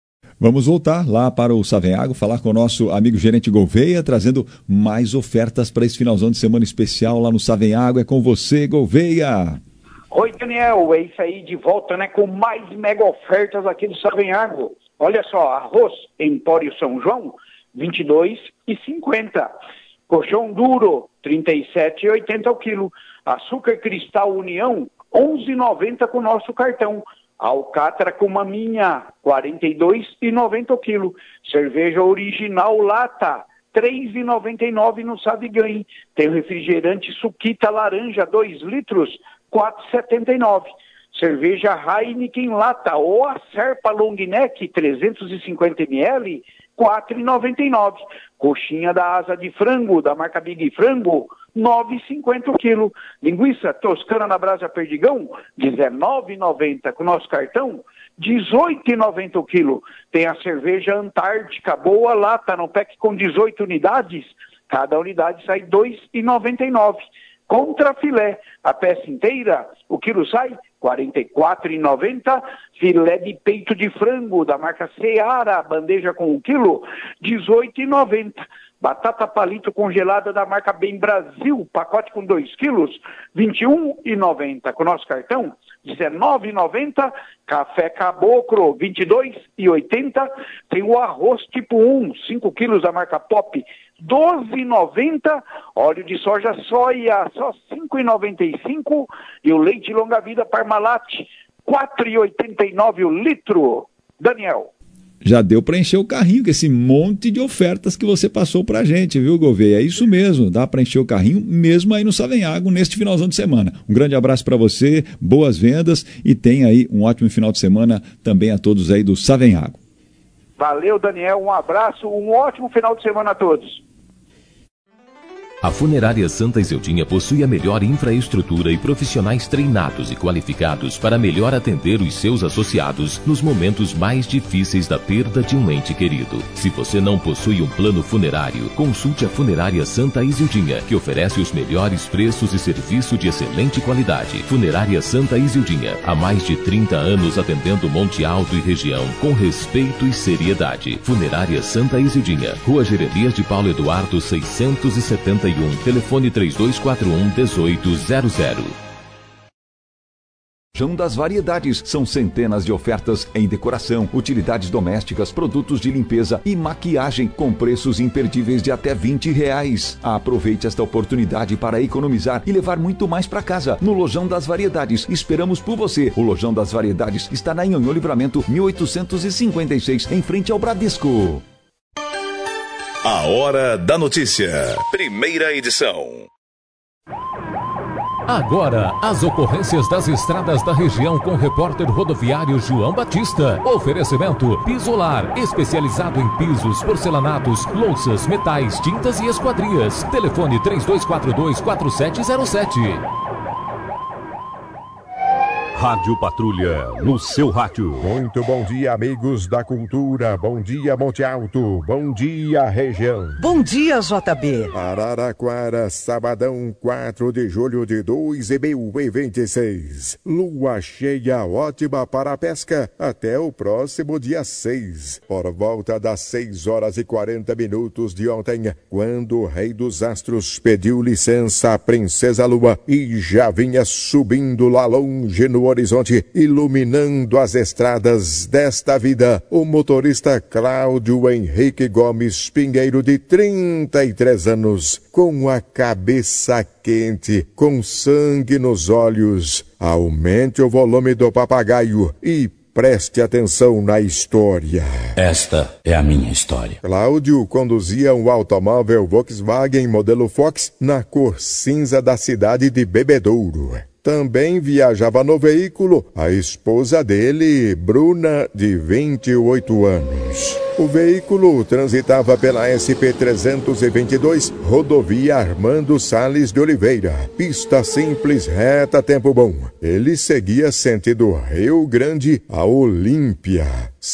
Vamos voltar lá para o Savenhago, falar com o nosso amigo gerente Gouveia, trazendo mais ofertas para esse finalzão de semana especial lá no Savenhago. É com você, Gouveia.
Oi, Daniel, é isso aí, de volta, né, com mais mega ofertas aqui do Savenhago. Olha só, arroz Empório São João, vinte e dois reais e cinquenta centavos. Colchão duro, trinta e sete reais e oitenta centavos o quilo. Açúcar Cristal União, onze reais e noventa centavos com o nosso cartão. Alcatra com maminha, quarenta e dois reais e noventa centavos o quilo. Cerveja original lata, três reais e noventa e nove centavos no Saviganhe. Tem o refrigerante Suquita laranja, dois litros, quatro reais e setenta e nove centavos. Cerveja Heineken lata ou a Serpa Long Neck, trezentos e cinquenta mililitros, quatro reais e noventa e nove centavos. Coxinha da asa de frango, da marca Big Frango, nove reais e cinquenta centavos o quilo. Linguiça toscana na brasa Perdigão, dezenove reais e noventa centavos com nosso cartão, dezoito reais e noventa centavos o quilo. Tem a cerveja Antártica, boa lata, no pack com dezoito unidades, cada unidade sai dois reais e noventa e nove centavos. Contra filé, a peça inteira, o quilo sai quarenta e quatro reais e noventa centavos. Filé de peito de frango da marca Seara, bandeja com um quilo, dezoito reais e noventa centavos. Batata palito congelada da marca Bem Brasil, pacote com dois quilos, vinte e um reais e noventa centavos. Com nosso cartão, dezenove reais e noventa centavos. Café Caboclo, vinte e dois reais e oitenta centavos. Tem o arroz tipo um, cinco quilos da marca Pop, doze reais e noventa centavos. Óleo de soja soia, só cinco reais e noventa e cinco centavos. E o leite longa-vida Parmalat, quatro reais e oitenta e nove centavos o litro. Daniel.
Já deu para encher o carrinho com esse monte de ofertas que você passou para a gente, viu, Gouveia? É isso mesmo, dá para encher o carrinho mesmo aí no Savenhago neste finalzão de semana. Um grande abraço para você, boas vendas e tenha aí um ótimo final de semana também a todos aí do Savenhago.
Valeu, Daniel, um abraço, um ótimo final de semana a todos.
A Funerária Santa Izildinha possui a melhor infraestrutura e profissionais treinados e qualificados para melhor atender os seus associados nos momentos mais difíceis da perda de um ente querido. Se você não possui um plano funerário, consulte a Funerária Santa Izildinha, que oferece os melhores preços e serviço de excelente qualidade. Funerária Santa Izildinha, há mais de trinta anos atendendo Monte Alto e região com respeito e seriedade. Funerária Santa Izildinha, Rua Jeremias de Paulo Eduardo seiscentos e setenta e um, telefone três dois quatro um, dezoito zero zero.
Lojão das Variedades, são centenas de ofertas em decoração, utilidades domésticas, produtos de limpeza e maquiagem com preços imperdíveis de até vinte reais. Aproveite esta oportunidade para economizar e levar muito mais para casa no Lojão das Variedades. Esperamos por você. O Lojão das Variedades está na Nhonhô Livramento mil oitocentos e cinquenta e seis, em frente ao Bradesco.
A Hora da Notícia, primeira edição.
Agora, as ocorrências das estradas da região com o repórter rodoviário João Batista. Oferecimento Pisolar, especializado em pisos, porcelanatos, louças, metais, tintas e esquadrias. Telefone três dois quatro dois, quatro sete zero sete.
Rádio Patrulha, no seu rádio.
Muito bom dia, amigos da cultura. Bom dia, Monte Alto. Bom dia, região.
Bom dia, J B.
Araraquara, sabadão, quatro de julho de dois mil e vinte e seis. Lua cheia ótima para a pesca até o próximo dia seis. Por volta das seis horas e quarenta minutos de ontem, quando o Rei dos Astros pediu licença à Princesa Lua e já vinha subindo lá longe no horizonte, iluminando as estradas desta vida, o motorista Cláudio Henrique Gomes Pinheiro, de trinta e três anos, com a cabeça quente, com sangue nos olhos. Aumente o volume do papagaio e preste atenção na história.
Esta é a minha história.
Cláudio conduzia um automóvel Volkswagen modelo Fox na cor cinza da cidade de Bebedouro. Também viajava no veículo a esposa dele, Bruna, de vinte e oito anos. O veículo transitava pela S P trezentos e vinte e dois, rodovia Armando Salles de Oliveira. Pista simples, reta, tempo bom. Ele seguia sentido Rio Grande a Olímpia.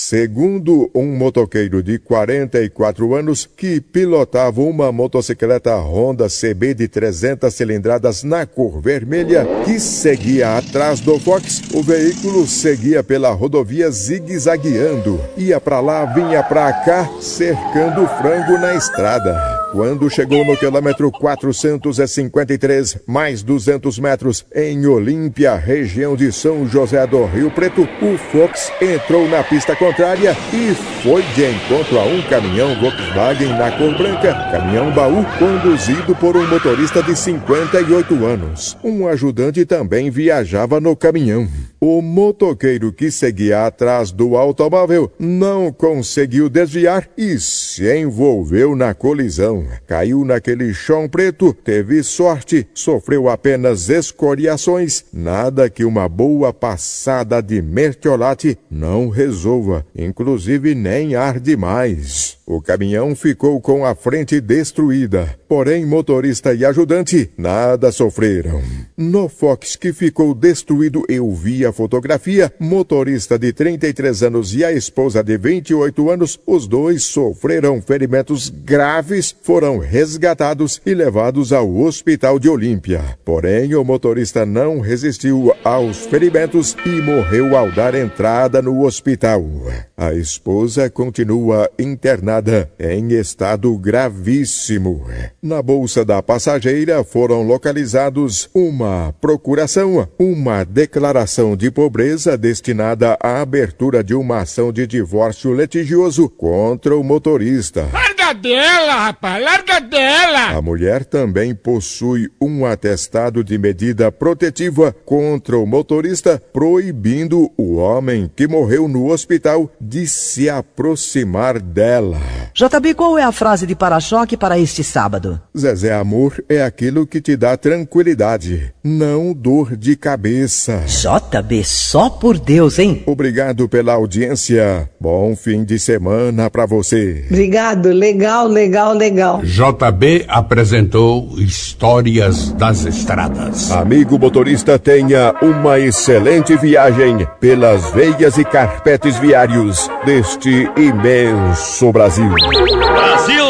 Segundo um motoqueiro de quarenta e quatro anos que pilotava uma motocicleta Honda C B de trezentas cilindradas na cor vermelha, que seguia atrás do Fox, o veículo seguia pela rodovia zigue-zagueando. Ia pra lá, vinha pra cá, cercando o frango na estrada. Quando chegou no quilômetro quatrocentos e cinquenta e três, mais duzentos metros, em Olímpia, região de São José do Rio Preto, o Fox entrou na pista contrária e foi de encontro a um caminhão Volkswagen na cor branca, caminhão baú, conduzido por um motorista de cinquenta e oito anos. Um ajudante também viajava no caminhão. O motoqueiro que seguia atrás do automóvel não conseguiu desviar e se envolveu na colisão. Caiu naquele chão preto, teve sorte, sofreu apenas escoriações, nada que uma boa passada de mertiolate não resolva, inclusive nem arde mais. O caminhão ficou com a frente destruída, porém motorista e ajudante nada sofreram. No Fox que ficou destruído, eu vi a fotografia, motorista de trinta e três anos e a esposa de vinte e oito anos, os dois sofreram ferimentos graves, foram resgatados e levados ao hospital de Olímpia. Porém, o motorista não resistiu aos ferimentos e morreu ao dar entrada no hospital. A esposa continua internada em estado gravíssimo. Na bolsa da passageira foram localizados uma procuração, uma declaração de pobreza destinada à abertura de uma ação de divórcio litigioso contra o motorista.
Larga dela, rapaz, larga dela!
A mulher também possui um atestado de medida protetiva contra o motorista, proibindo o homem que morreu no hospital de se aproximar dela.
J B, qual é a frase de para-choque para este sábado?
Zezé, amor é aquilo que te dá tranquilidade, não dor de cabeça.
J B, só por Deus, hein?
Obrigado pela audiência. Bom fim de semana pra você.
Obrigado, legal, legal, legal.
J B apresentou Histórias das Estradas.
Amigo motorista, tenha uma excelente viagem pelas veias e carpetes viários deste imenso Brasil.
Brasil!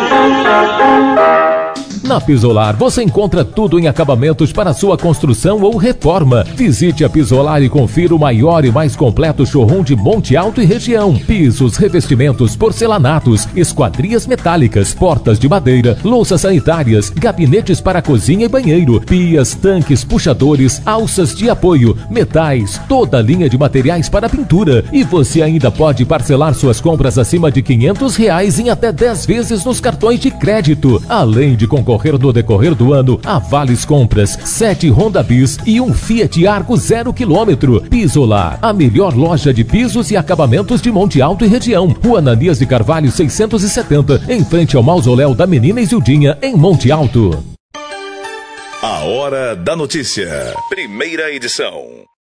Na Pisolar você encontra tudo em acabamentos para sua construção ou reforma. Visite a Pisolar e confira o maior e mais completo showroom de Monte Alto e região. Pisos, revestimentos, porcelanatos, esquadrias metálicas, portas de madeira, louças sanitárias, gabinetes para cozinha e banheiro, pias, tanques, puxadores, alças de apoio, metais, toda a linha de materiais para pintura. E você ainda pode parcelar suas compras acima de quinhentos reais em até dez vezes nos cartões de crédito. Além de concorrer no decorrer do ano a vales compras, sete Honda Bis e um Fiat Argo zero quilômetro. Pisolar, a melhor loja de pisos e acabamentos de Monte Alto e região. Rua Ananias de Carvalho seiscentos e setenta, em frente ao mausoléu da Menina Isildinha, em Monte Alto.
A Hora da Notícia, primeira edição.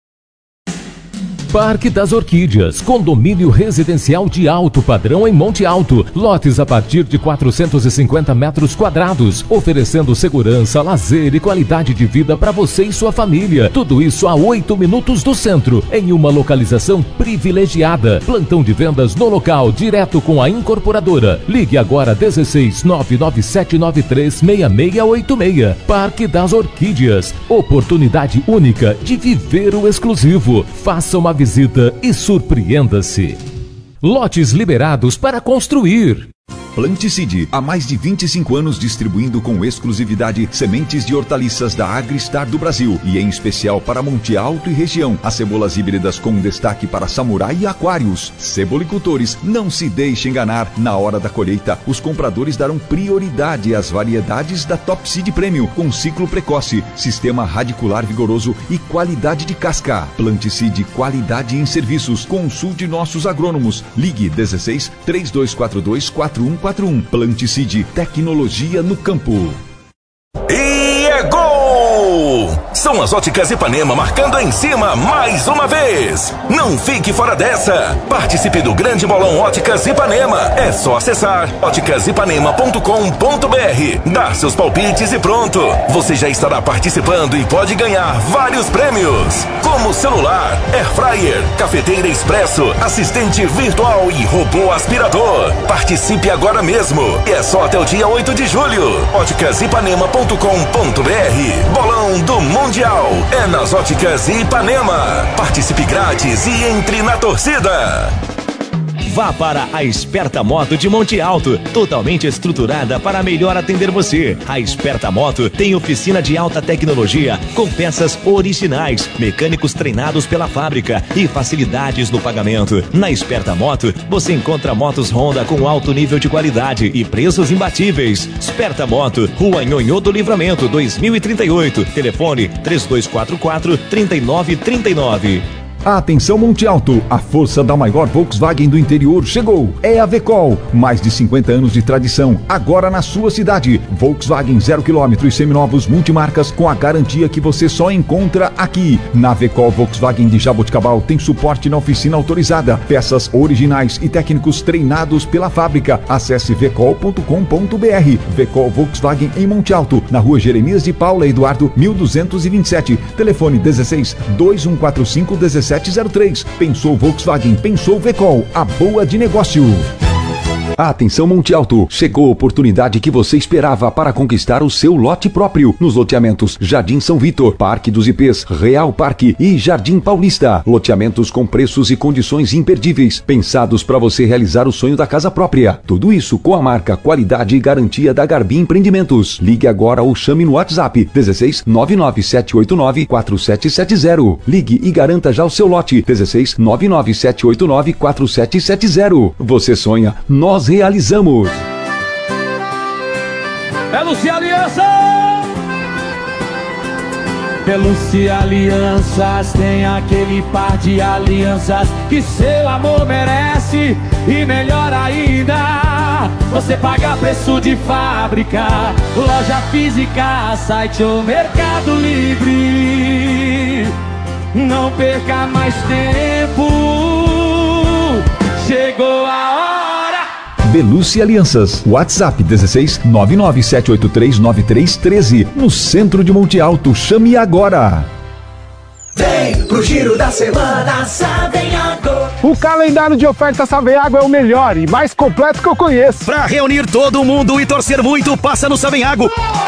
Parque das Orquídeas, condomínio residencial de alto padrão em Monte Alto. Lotes a partir de quatrocentos e cinquenta metros quadrados, oferecendo segurança, lazer e qualidade de vida para você e sua família. Tudo isso a oito minutos do centro, em uma localização privilegiada. Plantão de vendas no local, direto com a incorporadora. Ligue agora dezesseis nove nove sete nove três seis seis oito seis. Parque das Orquídeas, oportunidade única de viver o exclusivo. Faça uma visita e surpreenda-se. Lotes liberados para construir.
Planticide, há mais de vinte e cinco anos distribuindo com exclusividade sementes de hortaliças da Agristar do Brasil e em especial para Monte Alto e região. As cebolas híbridas com destaque para Samurai e Aquários. Cebolicultores, não se deixe enganar. Na hora da colheita, os compradores darão prioridade às variedades da Top Seed Premium com ciclo precoce, sistema radicular vigoroso e qualidade de casca. Planticide, qualidade em serviços. Consulte nossos agrônomos. Ligue dezesseis, três dois quatro dois, quatro um quatro um. Planticide, tecnologia no campo.
E é gol! São São as Óticas Ipanema marcando em cima mais uma vez. Não fique fora dessa. Participe do grande bolão Óticas Ipanema. É só acessar óticas ipanema ponto com ponto br, dar seus palpites e pronto. Você já estará participando e pode ganhar vários prêmios, como celular, air fryer, cafeteira expresso, assistente virtual e robô aspirador. Participe agora mesmo. E é só até o dia oito de julho. óticas ipanema ponto com ponto br. Bolão do Mundial é nas Óticas Ipanema. Participe grátis e entre na torcida.
Vá para a Esperta Moto de Monte Alto, totalmente estruturada para melhor atender você. A Esperta Moto tem oficina de alta tecnologia com peças originais, mecânicos treinados pela fábrica e facilidades no pagamento. Na Esperta Moto, você encontra motos Honda com alto nível de qualidade e preços imbatíveis. Esperta Moto, Rua Nhonhô do Livramento, dois mil e trinta e oito. Telefone três dois quatro quatro, três nove três nove.
Atenção Monte Alto, a força da maior Volkswagen do interior chegou. É a Vecol, mais de cinquenta anos de tradição, agora na sua cidade. Volkswagen zero quilômetro e seminovos multimarcas com a garantia que você só encontra aqui. Na Vecol Volkswagen de Jaboticabal tem suporte na oficina autorizada, peças originais e técnicos treinados pela fábrica. Acesse vecol ponto com ponto br. Vecol Volkswagen em Monte Alto, na rua Jeremias de Paula Eduardo mil duzentos e vinte e sete. Telefone dezesseis, dois um quatro cinco, dezessete zero três. Pensou Volkswagen, pensou Vecol, a boa de negócio. Atenção Monte Alto, chegou a oportunidade que você esperava para conquistar o seu lote próprio nos loteamentos Jardim São Vitor, Parque dos Ipês, Real Parque e Jardim Paulista. Loteamentos com preços e condições imperdíveis, pensados para você realizar o sonho da casa própria. Tudo isso com a marca, qualidade e garantia da Garbi Empreendimentos. Ligue agora ou chame no WhatsApp dezesseis, nove nove sete oito nove, quatro sete sete zero. Ligue e garanta já o seu lote dezesseis, nove nove sete oito nove, quatro sete sete zero. Você sonha, nós realizamos.
É Lucia Aliança! Pelúcia Alianças tem aquele par de alianças que seu amor merece. E melhor ainda, você paga preço de fábrica, loja física, site ou Mercado Livre. Não perca mais tempo, chegou a hora.
Belúcia Alianças, WhatsApp dezesseis, nove nove sete oito três, nove três um três, no centro de Monte Alto. Chame agora.
Vem pro giro da semana Saveago.
O calendário de ofertas Saveago é o melhor e mais completo que eu conheço.
Pra reunir todo mundo e torcer muito, passa no Saveago.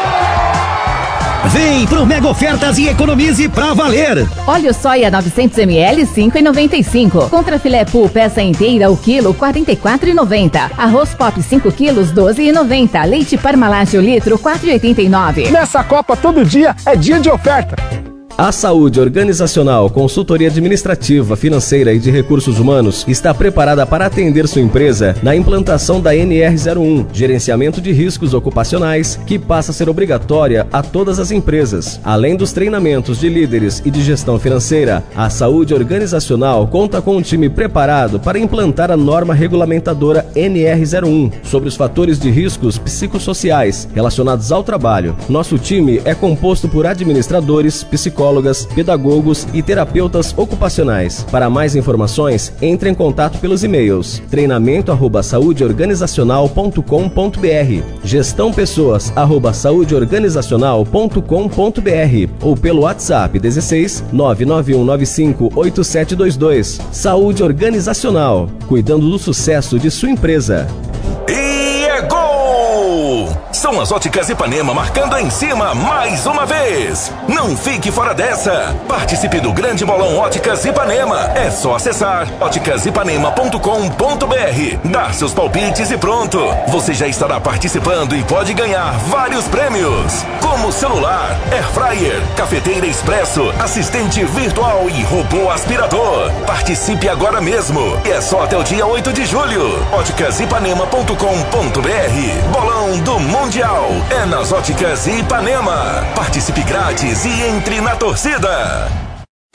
Vem pro Mega Ofertas e economize pra valer.
Óleo soia novecentos mililitros, cinco reais e noventa e cinco centavos. Contra filé pool peça inteira o quilo, quarenta e quatro reais e noventa centavos. Arroz pop cinco quilos, doze reais e noventa centavos. Leite Parmalat o litro, quatro reais e oitenta e nove centavos.
Nessa Copa todo dia é dia de oferta.
A Saúde Organizacional, consultoria administrativa, financeira e de recursos humanos está preparada para atender sua empresa na implantação da N R zero um, gerenciamento de riscos ocupacionais, que passa a ser obrigatória a todas as empresas. Além dos treinamentos de líderes e de gestão financeira, a Saúde Organizacional conta com um time preparado para implantar a norma regulamentadora N R zero um sobre os fatores de riscos psicossociais relacionados ao trabalho. Nosso time é composto por administradores, psicólogos, psicólogas, pedagogos e terapeutas ocupacionais. Para mais informações, entre em contato pelos e-mails treinamento arroba saúde organizacional ponto com ponto br, gestão pessoas arroba saúde organizacional ponto com ponto br ou pelo WhatsApp dezesseis, nove nove um nove cinco, oito sete dois dois. Saúde Organizacional, cuidando do sucesso de sua empresa.
E é gol! São as Óticas Ipanema marcando em cima mais uma vez. Não fique fora dessa. Participe do grande bolão Óticas Ipanema. É só acessar óticas ipanema ponto com ponto br, dar seus palpites e pronto. Você já estará participando e pode ganhar vários prêmios, como celular, air fryer, cafeteira expresso, assistente virtual e robô aspirador. Participe agora mesmo. E é só até o dia oito de julho. óticas ipanema ponto com ponto br. Bolão do Mundial é nas Óticas Ipanema. Participe grátis e entre na torcida.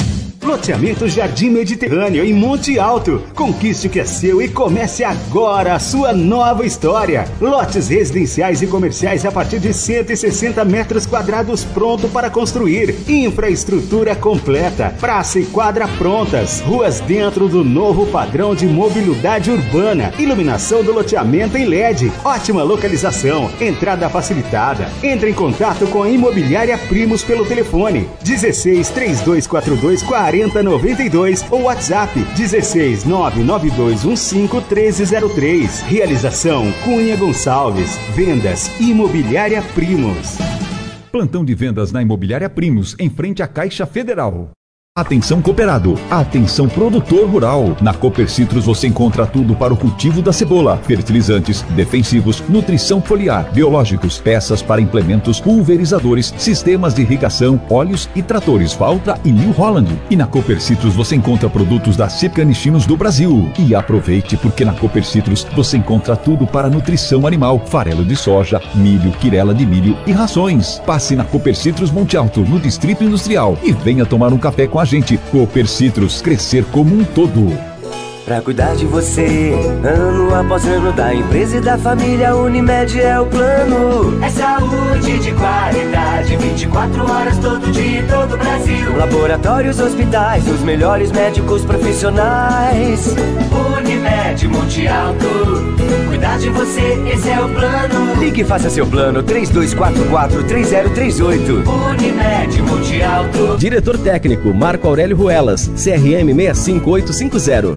Loteamento Jardim Mediterrâneo em Monte Alto. Conquiste o que é seu e comece agora a sua nova história. Lotes residenciais e comerciais a partir de cento e sessenta metros quadrados pronto para construir. Infraestrutura completa. Praça e quadra prontas. Ruas dentro do novo padrão de mobilidade urbana. Iluminação do loteamento em L E D. Ótima localização. Entrada facilitada. Entre em contato com a Imobiliária Primos pelo telefone dezesseis, trinta e dois quarenta e dois, quarenta, noventa e dois ou WhatsApp dezesseis, nove nove dois um cinco, treze zero três. Realização Cunha Gonçalves. Vendas Imobiliária Primos.
Plantão de vendas na Imobiliária Primos, em frente à Caixa Federal. Atenção cooperado, atenção produtor rural. Na Cooper Citrus você encontra tudo para o cultivo da cebola: fertilizantes, defensivos, nutrição foliar, biológicos, peças para implementos, pulverizadores, sistemas de irrigação, óleos e tratores Valtra e New Holland. E na Cooper Citrus você encontra produtos da Cipca Nichinos do Brasil. E aproveite, porque na Cooper Citrus você encontra tudo para nutrição animal: farelo de soja, milho, quirela de milho e rações. Passe na Cooper Citrus Monte Alto, no Distrito Industrial, e venha tomar um café com a gente. Cooper Citrus, crescer como um todo.
Pra cuidar de você, ano após ano, da empresa e da família, Unimed é o plano.
É saúde de qualidade, vinte e quatro horas todo dia, todo o Brasil.
Laboratórios, hospitais, os melhores médicos profissionais.
Unimed Monte Alto, cuidar de você, esse é o plano.
Ligue e faça seu plano, três dois quatro quatro, três zero três oito.
Unimed Monte Alto.
Diretor técnico Marco Aurélio Ruelas, C R M seis cinco oito cinco zero.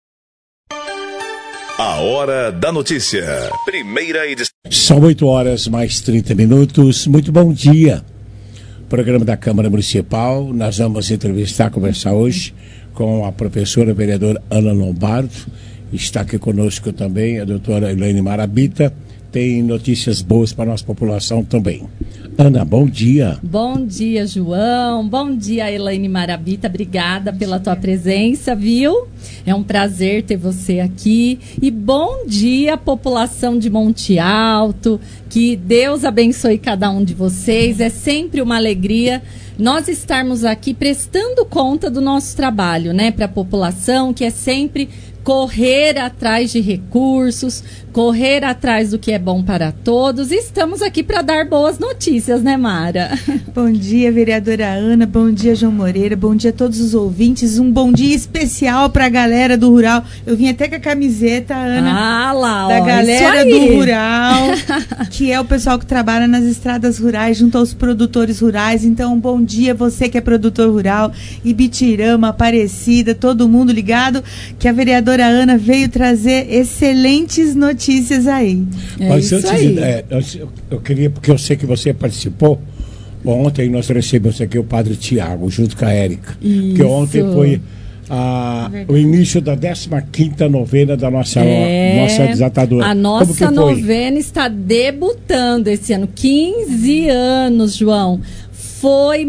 A Hora da Notícia. Primeira edição.
São oito horas mais trinta minutos. Muito bom dia. Programa da Câmara Municipal. Nós vamos entrevistar, conversar hoje com a professora vereadora Ana Lombardo. Está aqui conosco também a doutora Elaine Marabita. Tem notícias boas para a nossa população também. Ana, bom dia.
Bom dia, João. Bom dia, Elaine Marabita. Obrigada pela tua presença, viu? É um prazer ter você aqui. E bom dia, população de Monte Alto. Que Deus abençoe cada um de vocês. É sempre uma alegria nós estarmos aqui prestando conta do nosso trabalho, né? Para a população, que é sempre correr atrás de recursos, correr atrás do que é bom para todos. E estamos aqui para dar boas notícias, né, Mara?
Bom dia, vereadora Ana, bom dia, João Moreira, bom dia a todos os ouvintes, um bom dia especial para a galera do Rural. Eu vim até com a camiseta, Ana,
ah, lá,
da
ó,
galera do Rural, que é o pessoal que trabalha nas estradas rurais, junto aos produtores rurais. Então, bom dia, você que é produtor rural, Ibitirama, Aparecida, todo mundo ligado, que a vereadora A Ana veio trazer excelentes notícias aí.
É Mas isso antes aí. De, é, eu, eu queria, porque eu sei que você participou, ontem nós recebemos aqui o Padre Tiago, junto com a Érica. Que ontem foi a, o início da décima quinta novena da nossa, é, nossa desatadora.
A nossa novena está debutando esse ano, quinze anos, João. Foi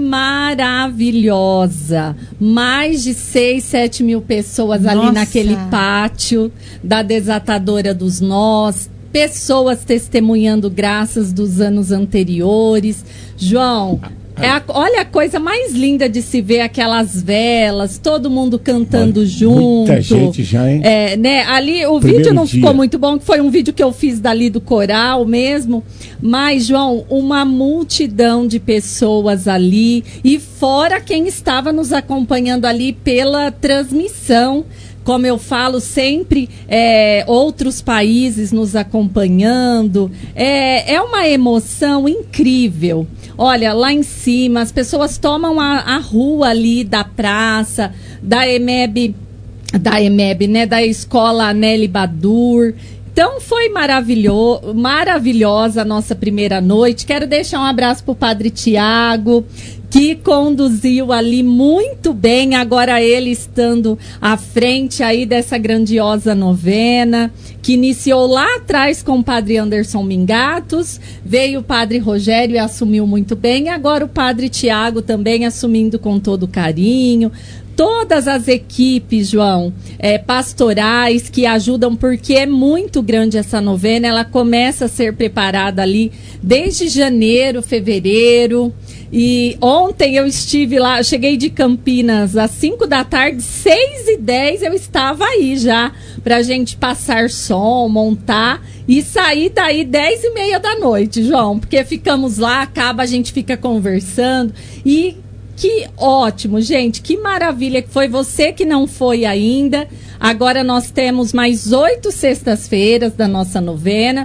maravilhosa. Mais de seis, sete mil pessoas Nossa. ali naquele pátio da desatadora dos nós. Pessoas testemunhando graças dos anos anteriores. João, é a, olha a coisa mais linda de se ver, aquelas velas, todo mundo cantando Olha, junto.
Muita gente já, hein?
É, né? Ali o Primeiro vídeo não dia. ficou muito bom, que foi um vídeo que eu fiz dali do coral mesmo. Mas, João, uma multidão de pessoas ali. E fora quem estava nos acompanhando ali pela transmissão. Como eu falo sempre, é, outros países nos acompanhando. É, é uma emoção incrível. Olha, lá em cima, as pessoas tomam a, a rua ali da praça, da E M E B, da E M E B, né, da escola Anélie Badur. Então foi maravilhoso, maravilhosa a nossa primeira noite. Quero deixar um abraço para o Padre Tiago, que conduziu ali muito bem, agora ele estando à frente aí dessa grandiosa novena, que iniciou lá atrás com o Padre Anderson Mingatos, veio o Padre Rogério e assumiu muito bem, e agora o Padre Tiago também assumindo com todo carinho. todas as equipes, João, é, pastorais que ajudam, porque é muito grande essa novena. Ela começa a ser preparada ali desde janeiro, fevereiro. E ontem eu estive lá, eu cheguei de Campinas às cinco da tarde, seis e dez eu estava aí já, pra gente passar som, montar e sair daí dez e meia da noite, João, porque ficamos lá, acaba, a gente fica conversando e que ótimo, gente, que maravilha que foi. Você que não foi ainda, agora nós temos mais oito sextas-feiras da nossa novena,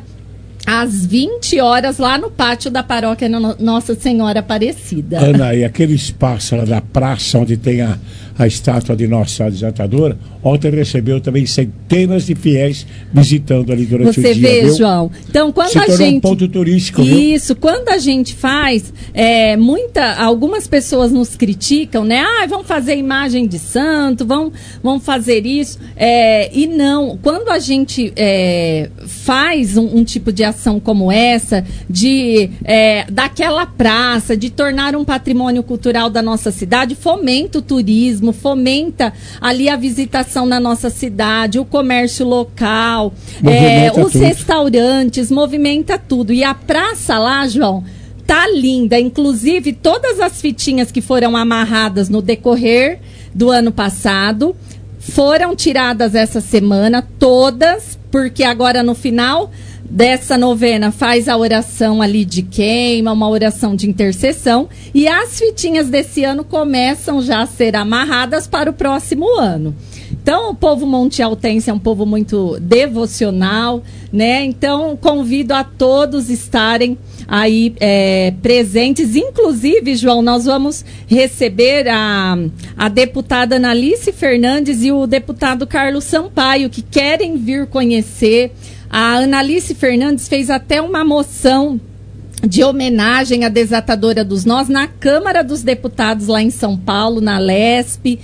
às vinte horas, lá no pátio da paróquia Nossa Senhora Aparecida.
Ana, e aquele espaço lá da praça onde tem a, a estátua de Nossa Senhora Desatadora, ontem recebeu também centenas de fiéis visitando ali durante
Você
o dia.
Você vê,
viu?
João? Então, quando
Se
a
tornou
gente...
um ponto turístico,
Isso,
viu?
quando a gente faz, é, muita, algumas pessoas nos criticam, né? Ah, vão fazer imagem de santo, vão, vão fazer isso. É, e não, quando a gente é, faz um, um tipo de ação como essa, de é, daquela praça, de tornar um patrimônio cultural da nossa cidade, fomenta o turismo, fomenta ali a visitação na nossa cidade, o comércio local, é, os tudo. restaurantes, movimenta tudo. E a praça lá, João, tá linda. Inclusive, todas as fitinhas que foram amarradas no decorrer do ano passado foram tiradas essa semana, todas, porque agora no final dessa novena faz a oração ali de queima, uma oração de intercessão, e as fitinhas desse ano começam já a ser amarradas para o próximo ano. Então, o povo montialtense é um povo muito devocional, né? Então, convido a todos estarem aí é, presentes. Inclusive, João, nós vamos receber a, a deputada Analice Fernandes e o deputado Carlos Sampaio, que querem vir conhecer. A Analice Fernandes fez até uma moção de homenagem à Desatadora dos Nós na Câmara dos Deputados lá em São Paulo, na Lesp.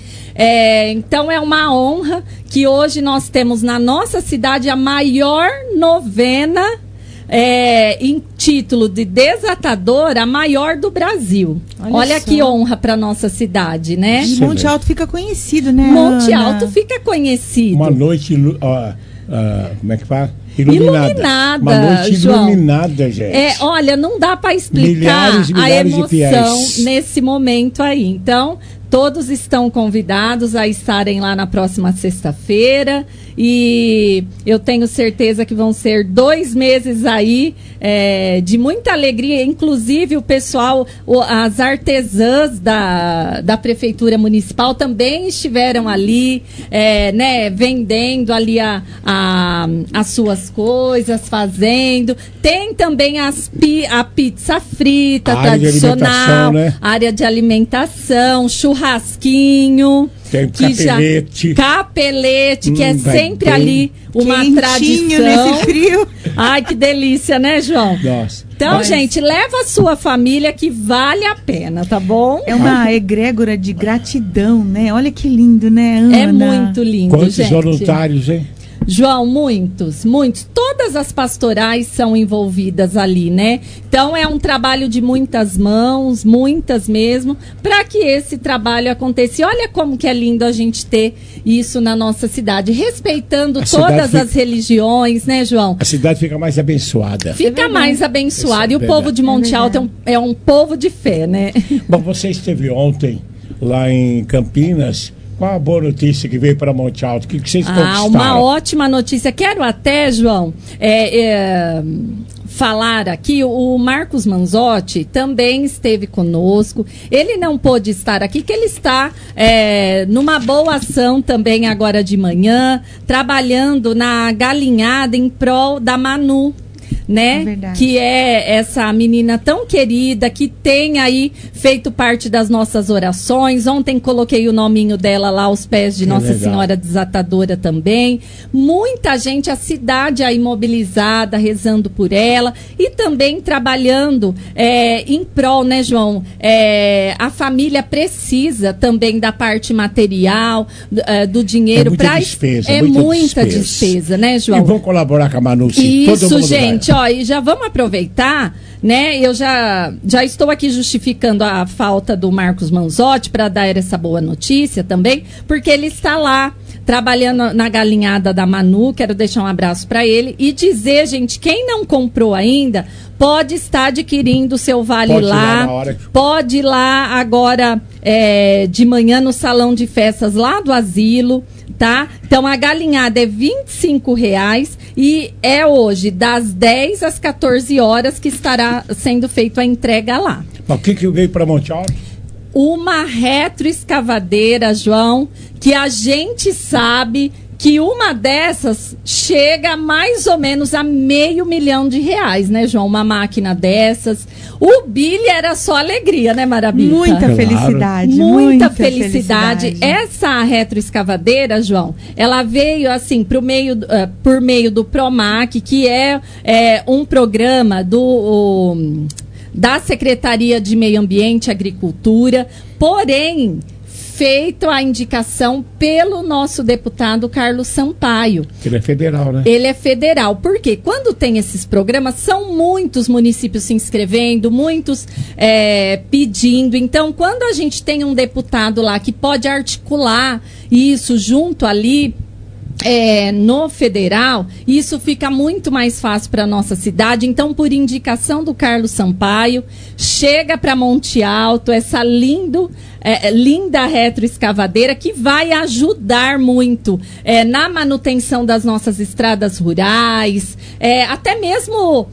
É, então é uma honra que hoje nós temos na nossa cidade a maior novena é, em título de Desatadora, a maior do Brasil. Olha, Olha que honra para nossa cidade, né?
E Monte Alto fica conhecido, né,
Monte
Ana?
Alto fica conhecido.
Uma noite, ó, uh, como é que fala? Iluminada.
iluminada,
Uma noite
João.
iluminada, gente.
É, olha, não dá para explicar
milhares e milhares
a emoção
de
nesse momento aí. Então, todos estão convidados a estarem lá na próxima sexta-feira e eu tenho certeza que vão ser dois meses aí é, de muita alegria. Inclusive, o pessoal, o, as artesãs da, da Prefeitura Municipal também estiveram ali, é, né, vendendo ali a, a, as suas coisas, fazendo. Tem também as pi, a pizza frita
área
tradicional,
de né?
área de alimentação, churrasquinho.
Tem capelete.
Já, capelete, hum, que é sempre bem. ali uma
Quentinho
tradição.
Nesse frio.
Ai, que delícia, né, João?
Nossa.
Então,
Mas...
gente, leva a sua família que vale a pena, tá bom?
É uma egrégora de gratidão, né? Olha que lindo, né, Ana?
É muito lindo,
Quantos
gente.
voluntários, hein?
João, muitos, muitos. Todas as pastorais são envolvidas ali, né? Então é um trabalho de muitas mãos, muitas mesmo, para que esse trabalho aconteça. E olha como que é lindo a gente ter isso na nossa cidade, respeitando a todas fica... as religiões, né, João?
A cidade fica mais abençoada.
Fica é mais abençoada. É e o povo de Monte Alto é, é, um, é um povo de fé, né?
Bom, você esteve ontem lá em Campinas. Qual a boa notícia que veio para Monte Alto? O que, que vocês
ah,
conquistaram?
Uma ótima notícia. Quero até, João, é, é, falar aqui, o Marcos Manzotti também esteve conosco. Ele não pôde estar aqui, que ele está é, numa boa ação também agora de manhã, trabalhando na galinhada em prol da Manu. Né? É que é essa menina tão querida, que tem aí feito parte das nossas orações. Ontem coloquei o nominho dela lá aos pés de que Nossa legal. Senhora Desatadora também. Muita gente, a cidade aí mobilizada, rezando por ela e também trabalhando é, em prol, né, João? É, a família precisa também da parte material, é, do dinheiro.
É muita
pra...
despesa.
É
muita,
muita
despesa.
despesa, né, João?
E vão colaborar com a Manu, sim.
Isso,
todo mundo
gente. Ó, e já vamos aproveitar, né? Eu já, já estou aqui justificando a falta do Marcos Manzotti para dar essa boa notícia também, porque ele está lá trabalhando na galinhada da Manu. Quero deixar um abraço para ele e dizer, gente, quem não comprou ainda, pode estar adquirindo o seu vale pode lá, lá que... pode ir lá agora é, de manhã no salão de festas lá do asilo, tá? Então a galinhada é vinte e cinco reais e é hoje das dez às quatorze horas que estará sendo feita a entrega lá.
O que que veio para Monte Alto?
Uma retroescavadeira, João, que a gente sabe que uma dessas chega mais ou menos a meio milhão de reais, né, João? Uma máquina dessas. O Billy era só alegria, né, Marabita?
Muita claro. felicidade.
Muita,
muita
felicidade. felicidade. Essa retroescavadeira, João, ela veio assim pro meio, uh, por meio do Promac, que é, é um programa do... O, da Secretaria de Meio Ambiente e Agricultura, porém, feito a indicação pelo nosso deputado Carlos Sampaio.
Ele é federal, né?
Ele é federal, porque quando tem esses programas, são muitos municípios se inscrevendo, muitos é, pedindo. Então, quando a gente tem um deputado lá que pode articular isso junto ali, É, no federal, isso fica muito mais fácil para a nossa cidade. Então, por indicação do Carlos Sampaio, chega para Monte Alto essa lindo, é, linda retroescavadeira que vai ajudar muito é, na manutenção das nossas estradas rurais, é, até mesmo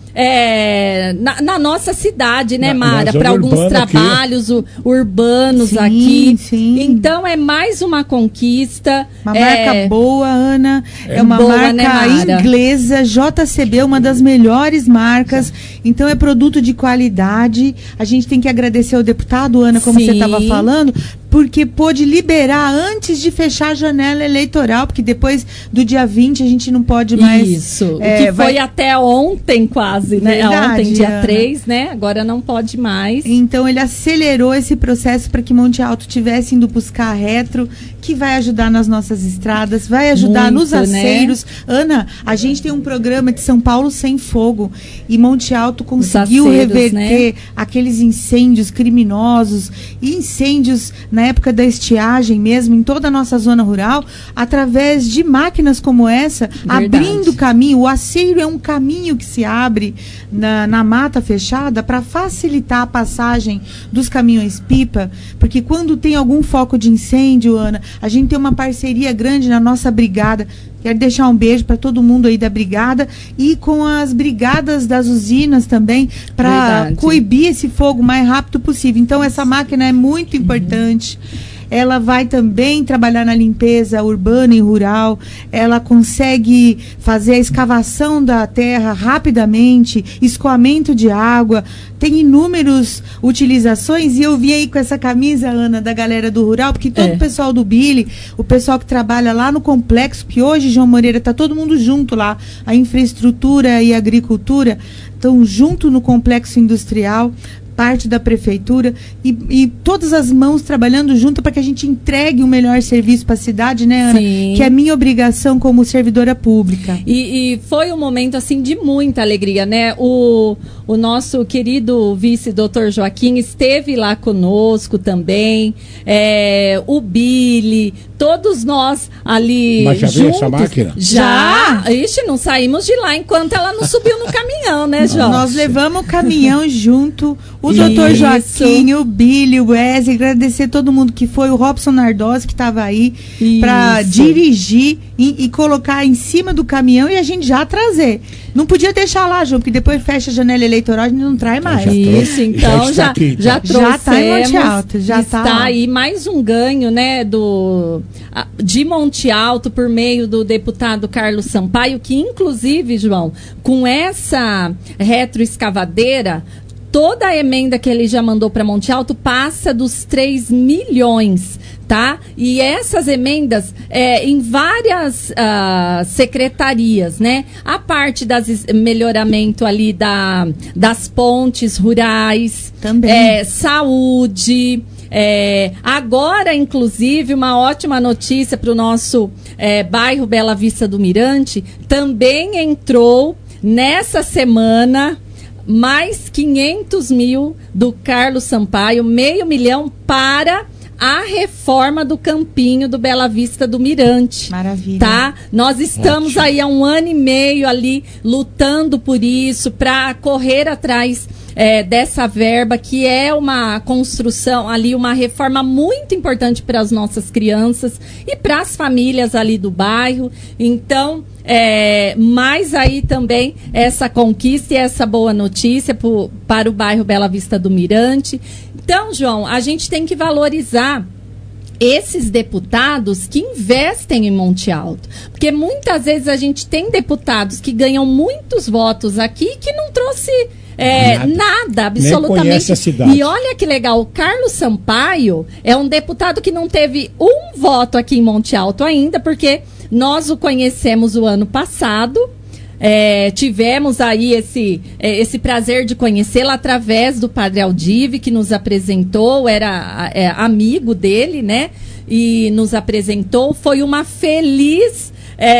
é, na, na nossa cidade, né, Mara? Para alguns trabalhos u, urbanos
sim,
aqui.
Sim.
Então, é mais uma conquista.
Uma
é,
marca boa, Ana. É, é uma
boa,
marca
né,
inglesa, J C B, uma das melhores marcas. Então, é produto de qualidade. A gente tem que agradecer ao deputado, Ana, como Sim. você estava falando, porque pôde liberar antes de fechar a janela eleitoral, porque depois do dia vinte a gente não pode mais...
Isso,
é,
que
vai...
foi até ontem quase, né?
Verdade,
ontem, dia
Ana.
três, né? Agora não pode mais.
Então ele acelerou esse processo para que Monte Alto tivesse indo buscar a retro, que vai ajudar nas nossas estradas, vai ajudar
Muito,
nos aceiros. Né? Ana, a gente tem um programa de São Paulo Sem Fogo e Monte Alto conseguiu aceiros, reverter, né? Aqueles incêndios criminosos e incêndios na época da estiagem mesmo, em toda a nossa zona rural, através de máquinas como essa, Verdade. abrindo caminho. O aceiro é um caminho que se abre na, na mata fechada para facilitar a passagem dos caminhões-pipa, porque quando tem algum foco de incêndio, Ana, a gente tem uma parceria grande na nossa brigada. Quero deixar um beijo para todo mundo aí da brigada e com as brigadas das usinas também, para coibir esse fogo o mais rápido possível. Então, essa máquina é muito importante. Uhum. Ela vai também trabalhar na limpeza urbana e rural. Ela consegue fazer a escavação da terra rapidamente, escoamento de água. Tem inúmeras utilizações. E eu vim aí com essa camisa, Ana, da galera do rural, porque todo é. o pessoal do Billy, o pessoal que trabalha lá no complexo, que hoje, João Moreira, está todo mundo junto lá. A infraestrutura e a agricultura estão junto no complexo industrial, parte da prefeitura e, e todas as mãos trabalhando junto para que a gente entregue o melhor serviço para a cidade, né, Ana? Sim. Que é a minha obrigação como servidora pública.
E, e foi um momento, assim, de muita alegria, né? O, o nosso querido vice, doutor Joaquim, esteve lá conosco também, é, o Billy, todos nós ali
Mas já
juntos.
viu essa máquina?
Já. já. Ixi, não saímos de lá enquanto ela não subiu no caminhão, né, João?
Nós levamos o caminhão junto, o doutor Joaquim, o Billy, o Wesley, agradecer todo mundo que foi, o Robson Nardosi que estava aí para dirigir e, e colocar em cima do caminhão e a gente já trazer. Não podia deixar lá, Ju, porque depois fecha a janela eleitoral, a gente não traz mais.
Já Isso, então já, já, já trouxemos.
Já está em Monte Alto, já
está
tá
aí mais um ganho, né, do, de Monte Alto por meio do deputado Carlos Sampaio, que inclusive, João, com essa retroescavadeira, toda a emenda que ele já mandou para Monte Alto passa dos três milhões, tá? E essas emendas é, em várias uh, secretarias, né? A parte das melhoramento ali da, das pontes rurais,
também
é, saúde. É, agora, inclusive, uma ótima notícia para o nosso é, bairro Bela Vista do Mirante, também entrou nessa semana mais quinhentos mil do Carlos Sampaio, meio milhão para a reforma do campinho do Bela Vista do Mirante.
Maravilha.
Tá? Nós estamos
Ótimo.
aí há um ano e meio ali lutando por isso, para correr atrás é, dessa verba, que é uma construção ali, uma reforma muito importante para as nossas crianças e para as famílias ali do bairro. Então, é, mais aí também essa conquista e essa boa notícia pro, para o bairro Bela Vista do Mirante. Então, João, a gente tem que valorizar esses deputados que investem em Monte Alto. Porque muitas vezes a gente tem deputados que ganham muitos votos aqui que não trouxe é, nada. nada, absolutamente.
A cidade.
E olha que legal, o Carlos Sampaio é um deputado que não teve um voto aqui em Monte Alto ainda, porque nós o conhecemos o ano passado. É, tivemos aí esse, é, esse prazer de conhecê-lo através do Padre Aldive, que nos apresentou, era é, amigo dele, né? E nos apresentou. Foi uma feliz...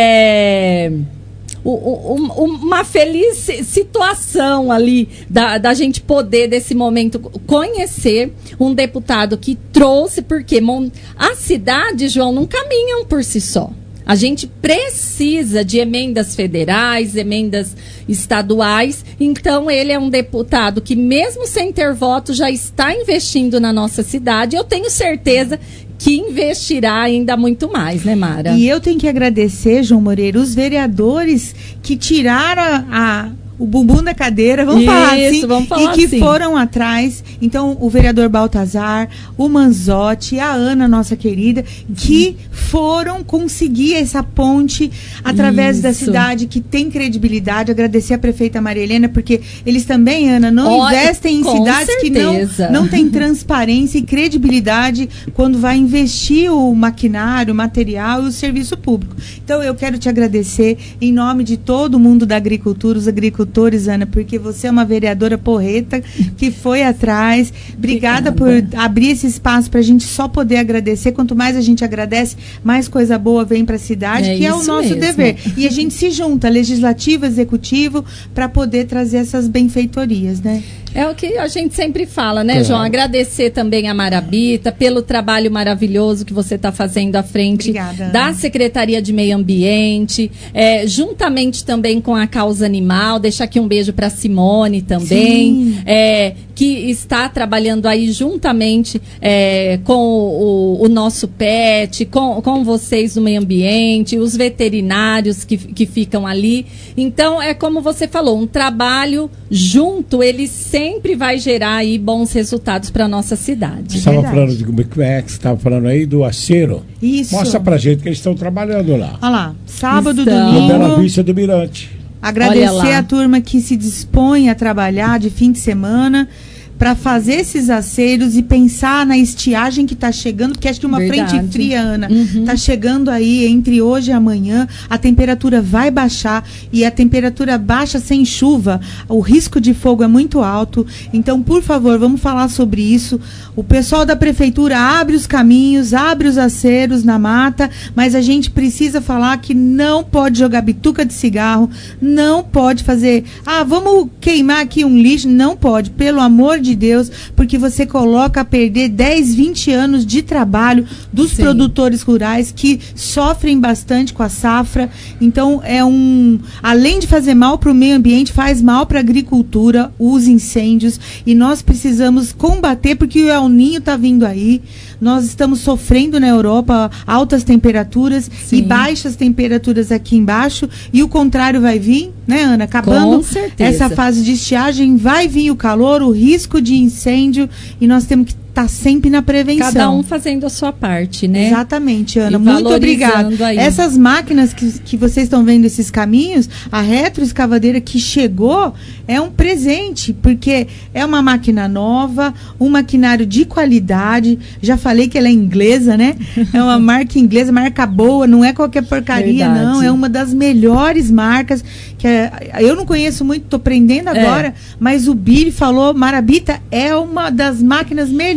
É, o, o, uma feliz situação ali da, da gente poder, desse momento, conhecer um deputado que trouxe, porque a cidade, João, não caminham por si só. A gente precisa de emendas federais, emendas estaduais. Então, ele é um deputado que, mesmo sem ter voto, já está investindo na nossa cidade. Eu tenho certeza que investirá ainda muito mais, né, Mara?
E eu tenho que agradecer, João Moreira, os vereadores que tiraram a... a... o bumbum da cadeira, vamos
Isso,
falar assim,
vamos falar
e que
assim.
foram atrás. Então, o vereador Baltazar, o Manzotti, a Ana, nossa querida, que foram conseguir essa ponte através
Isso.
da cidade, que tem credibilidade. Agradecer a prefeita Maria Helena, porque eles também, Ana, não
Olha,
investem em
com
cidades
certeza.
que não, não têm transparência e credibilidade quando vai investir o maquinário, o material e o serviço público. Então, eu quero te agradecer em nome de todo mundo da agricultura, os agricultores, Ana, porque você é uma vereadora porreta que foi atrás. Obrigada, Obrigada. por abrir esse espaço para a gente só poder agradecer. Quanto mais a gente agradece, mais coisa boa vem para a cidade,
é
que é o nosso
mesmo.
dever. E a gente se junta, legislativo, executivo, para poder trazer essas benfeitorias, né?
É o que a gente sempre fala, né,
Claro.
João? Agradecer também a Marabita pelo trabalho maravilhoso que você está fazendo à frente
Obrigada,
da
Ana.
Secretaria de Meio Ambiente, é, juntamente também com a Causa Animal. Deixar aqui um beijo para Simone também, é, que está trabalhando aí juntamente é, com o, o nosso pet, com, com vocês do meio ambiente, os veterinários que, que ficam ali. Então, é como você falou, um trabalho junto, ele sempre vai gerar aí bons resultados para a nossa cidade.
Você estava falando de como é que você estava falando aí do acero.
Isso.
Mostra pra gente que eles estão trabalhando lá.
Olha lá, sábado,
Então,
No
domingo.
Bela Vista do Mirante.
Agradecer a turma que se dispõe a trabalhar de fim de semana para fazer esses aceros e pensar na estiagem que está chegando, porque acho que uma
Verdade.
frente fria, Ana,
Uhum.
está chegando aí entre hoje e amanhã, a temperatura vai baixar e a temperatura baixa sem chuva, o risco de fogo é muito alto. Então, por favor, vamos falar sobre isso. O pessoal da prefeitura abre os caminhos, abre os aceros na mata, mas a gente precisa falar que não pode jogar bituca de cigarro, não pode fazer, ah, vamos queimar aqui um lixo, não pode, pelo amor de Deus, porque você coloca a perder dez, vinte anos de trabalho dos
Sim.
produtores rurais que sofrem bastante com a safra. Então, é um, além de fazer mal para o meio ambiente, faz mal para a agricultura, os incêndios, e nós precisamos combater, porque o El Ninho está vindo aí. Nós estamos sofrendo na Europa altas temperaturas
Sim.
e baixas temperaturas aqui embaixo, e o contrário vai vir, né, Ana? Acabando
Com certeza.
essa fase de estiagem, vai vir o calor, o risco de incêndio, e nós temos que estar sempre na prevenção.
Cada um fazendo a sua parte, né?
Exatamente, Ana.
E
Muito
valorizando
obrigada.
aí.
Essas máquinas que, que vocês estão vendo, esses caminhos, a retroescavadeira que chegou é um presente, porque é uma máquina nova, um maquinário de qualidade. Já falei que ela é inglesa, né? É uma marca inglesa, marca boa, não é qualquer porcaria,
Verdade.
não. É uma das melhores marcas. Que é, eu não conheço muito, estou aprendendo agora,
É.
mas o Billy falou, Marabita é uma das máquinas melhores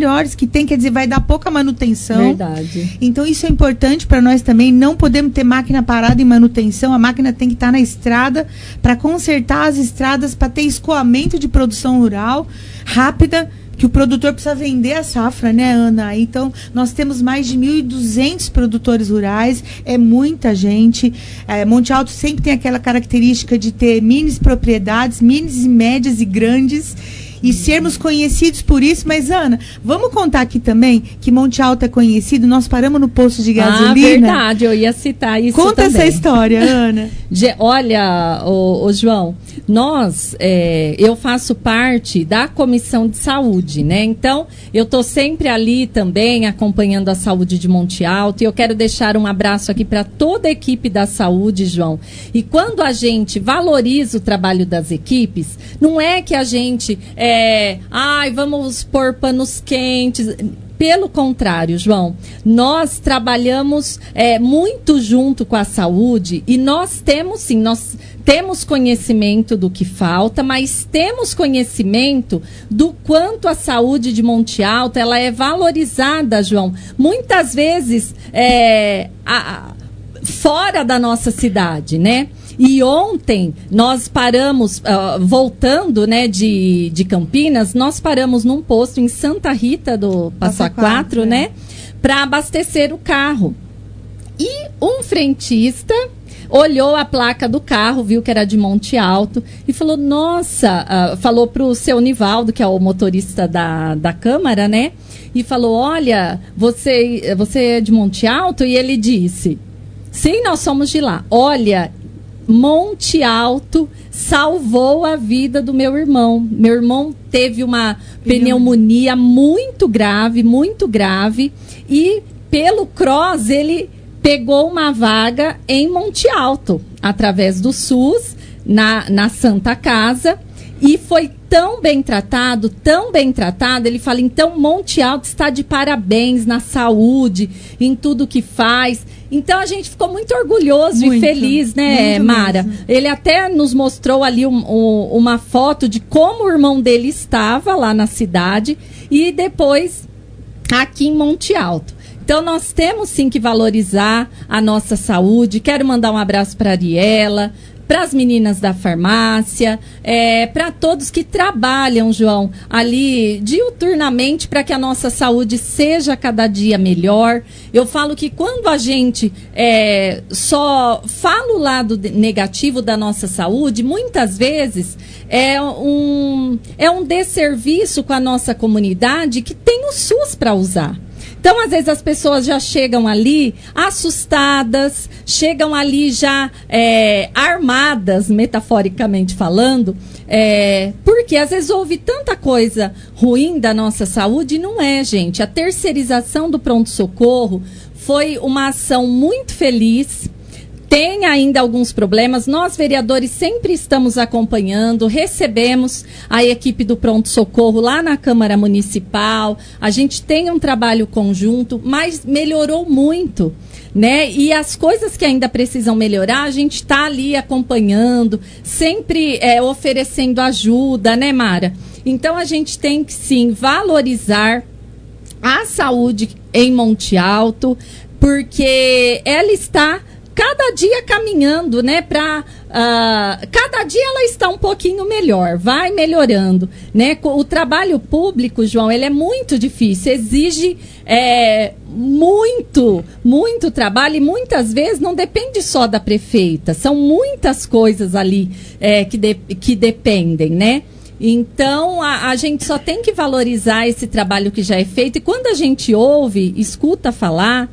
melhores que tem, quer dizer, vai dar pouca manutenção.
Verdade.
Então isso é importante para nós também, não podemos ter máquina parada em manutenção, a máquina tem que estar na estrada para consertar as estradas, para ter escoamento de produção rural rápida, que o produtor precisa vender a safra, né, Ana? Então, nós temos mais de mil e duzentos produtores rurais, é muita gente. É, Monte Alto sempre tem aquela característica de ter minis propriedades, minis, médias e grandes, e sermos conhecidos por isso. Mas, Ana, vamos contar aqui também que Monte Alto é conhecido, nós paramos no posto de gasolina.
Ah, verdade, eu ia citar isso
Conta
também.
essa história, Ana.
Ge- Olha, ô, ô, João, nós, é, eu faço parte da Comissão de Saúde, né? Então, eu estou sempre ali também acompanhando a saúde de Monte Alto, e eu quero deixar um abraço aqui para toda a equipe da saúde, João. E quando a gente valoriza o trabalho das equipes, não é que a gente... É, É, ai, vamos pôr panos quentes. Pelo contrário, João, nós trabalhamos é, muito junto com a saúde, e nós temos sim, nós temos conhecimento do que falta, mas temos conhecimento do quanto a saúde de Monte Alto ela é valorizada, João. Muitas vezes é, a, a, fora da nossa cidade, né? E ontem nós paramos, uh, voltando, né, de, de Campinas, nós paramos num posto em Santa Rita do Passa Quatro, né, para abastecer o carro. E um frentista olhou a placa do carro, viu que era de Monte Alto e falou, nossa, uh, falou para o seu Nivaldo, que é o motorista da, da Câmara, né, e falou, olha, você, você é de Monte Alto? E ele disse, sim, nós somos de lá. Olha, Monte Alto salvou a vida do meu irmão. Meu irmão teve uma pneumonia muito grave, muito grave, e pelo Cross ele pegou uma vaga em Monte Alto, através do SUS, na, na Santa Casa, e foi tão bem tratado, tão bem tratado, ele fala, então Monte Alto está de parabéns na saúde, em tudo que faz. Então a gente ficou muito orgulhoso muito, e feliz, né, Mara? Mesmo. Ele até nos mostrou ali um, um, uma foto de como o irmão dele estava lá na cidade e depois aqui em Monte Alto. Então nós temos sim que valorizar a nossa saúde. Quero mandar um abraço para a Ariela, para as meninas da farmácia, é, para todos que trabalham, João, ali diuturnamente para que a nossa saúde seja cada dia melhor. Eu falo que quando a gente é, só fala o lado negativo da nossa saúde, muitas vezes é um, é um desserviço com a nossa comunidade que tem o SUS para usar. Então, às vezes, as pessoas já chegam ali assustadas, chegam ali já é, armadas, metaforicamente falando, é, porque às vezes houve tanta coisa ruim da nossa saúde, e não é, gente. A terceirização do pronto-socorro foi uma ação muito feliz. Tem ainda alguns problemas, nós vereadores sempre estamos acompanhando, recebemos a equipe do pronto-socorro lá na Câmara Municipal, a gente tem um trabalho conjunto, mas melhorou muito, né? E as coisas que ainda precisam melhorar, a gente está ali acompanhando, sempre é, oferecendo ajuda, né, Mara? Então a gente tem que sim valorizar a saúde em Monte Alto, porque ela está cada dia caminhando, né, para uh, cada dia ela está um pouquinho melhor, vai melhorando, né? O trabalho público, João, ele é muito difícil, exige é, muito, muito trabalho, e muitas vezes não depende só da prefeita, são muitas coisas ali é, que, de, que dependem, né? Então, a, a gente só tem que valorizar esse trabalho que já é feito, e quando a gente ouve, escuta falar,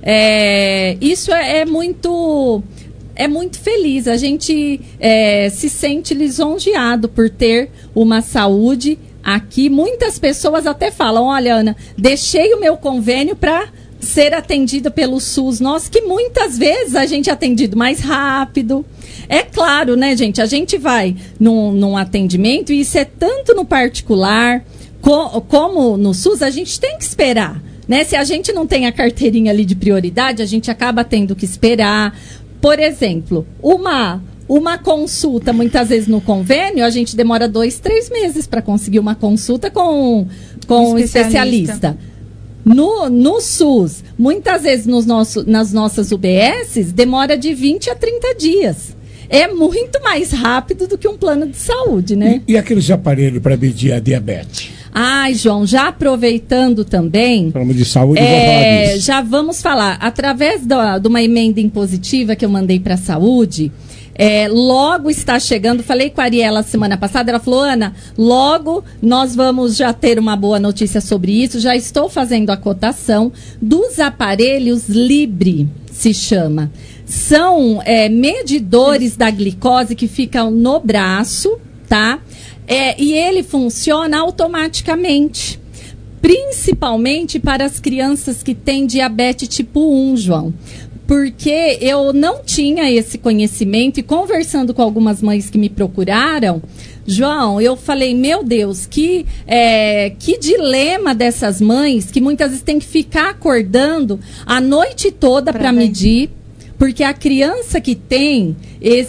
é, isso é, é muito é muito feliz. A gente é, se sente lisonjeado por ter uma saúde aqui. Muitas pessoas até falam, olha, Ana, deixei o meu convênio para ser atendida pelo SUS. Nossa, que muitas vezes a gente é atendido mais rápido. É claro, né, gente? A gente vai num, num atendimento, e isso é tanto no particular co- como no SUS, a gente tem que esperar, né? Se a gente não tem a carteirinha ali de prioridade, a gente acaba tendo que esperar. Por exemplo, uma, uma consulta, muitas vezes no convênio, a gente demora dois, três meses para conseguir uma consulta com com um especialista. especialista. No, no SUS, muitas vezes nos nosso, nas nossas U B Ss, demora de vinte a trinta dias. É muito mais rápido do que um plano de saúde, né?
E, e aqueles aparelhos para medir a diabetes?
Ai, João, já aproveitando também...
Falamos de saúde,
é,
vamos falar disso.
Já vamos falar. Através da, de uma emenda impositiva que eu mandei para a saúde, é, logo está chegando, falei com a Ariela semana passada, ela falou, Ana, logo nós vamos já ter uma boa notícia sobre isso, já estou fazendo a cotação dos aparelhos Libre, se chama. São é, medidores da glicose que ficam no braço, tá? É, e ele funciona automaticamente, principalmente para as crianças que têm diabetes tipo um, João. Porque eu não tinha esse conhecimento e conversando com algumas mães que me procuraram, João, eu falei, meu Deus, que, é, que dilema dessas mães que muitas vezes tem que ficar acordando a noite toda para medir, porque a criança que tem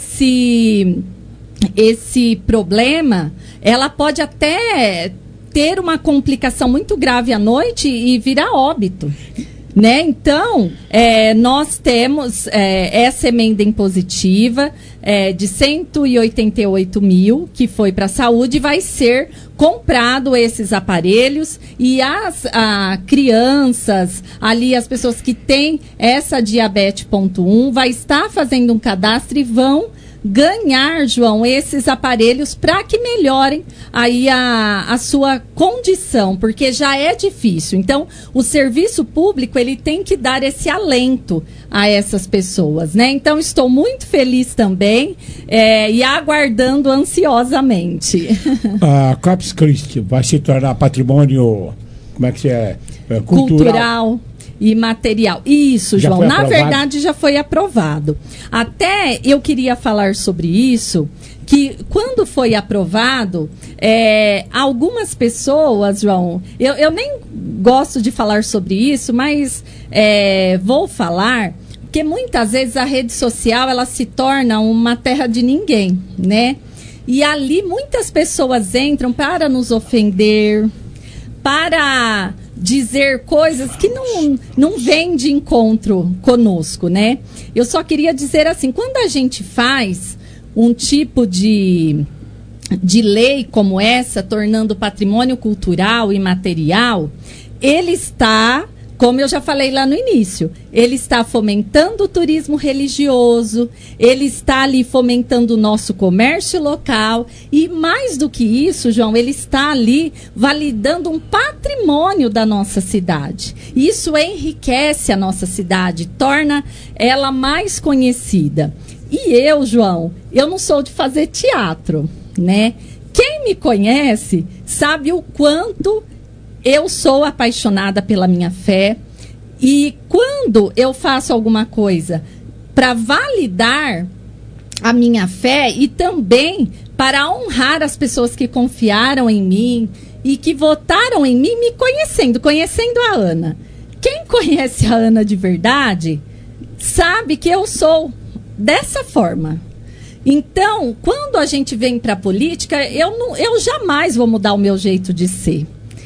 esse, esse problema, ela pode até ter uma complicação muito grave à noite e virar óbito. Né? Então, é, nós temos é, essa emenda impositiva é, de cento e oitenta e oito mil, que foi para a saúde, vai ser comprado esses aparelhos e as a, crianças, ali as pessoas que têm essa diabetes ponto um, vai estar fazendo um cadastro e vão ganhar, João, esses aparelhos para que melhorem aí a, a sua condição, porque já é difícil. Então, o serviço público, ele tem que dar esse alento a essas pessoas, né? Então, estou muito feliz também é, e aguardando ansiosamente.
A Corpus Christi vai se tornar patrimônio, como é que é? é cultural.
cultural. E material. Isso, já João. Na verdade, já foi aprovado. Até eu queria falar sobre isso, que quando foi aprovado, é, algumas pessoas, João, eu, eu nem gosto de falar sobre isso, mas é, vou falar, porque muitas vezes a rede social, ela se torna uma terra de ninguém, né? E ali muitas pessoas entram para nos ofender, para dizer coisas que não, não vêm de encontro conosco, né? Eu só queria dizer assim, quando a gente faz um tipo de, de lei como essa, tornando patrimônio cultural e material, ele está, como eu já falei lá no início, ele está fomentando o turismo religioso, ele está ali fomentando o nosso comércio local e, mais do que isso, João, ele está ali validando um patrimônio da nossa cidade. Isso enriquece a nossa cidade, torna ela mais conhecida. E eu, João, eu não sou de fazer teatro, né? Quem me conhece sabe o quanto eu sou apaixonada pela minha fé e quando eu faço alguma coisa para validar a minha fé e também para honrar as pessoas que confiaram em mim e que votaram em mim me conhecendo, conhecendo a Ana. Quem conhece a Ana de verdade sabe que eu sou dessa forma. Então, quando a gente vem para a política, eu, não, eu jamais vou mudar o meu jeito de ser.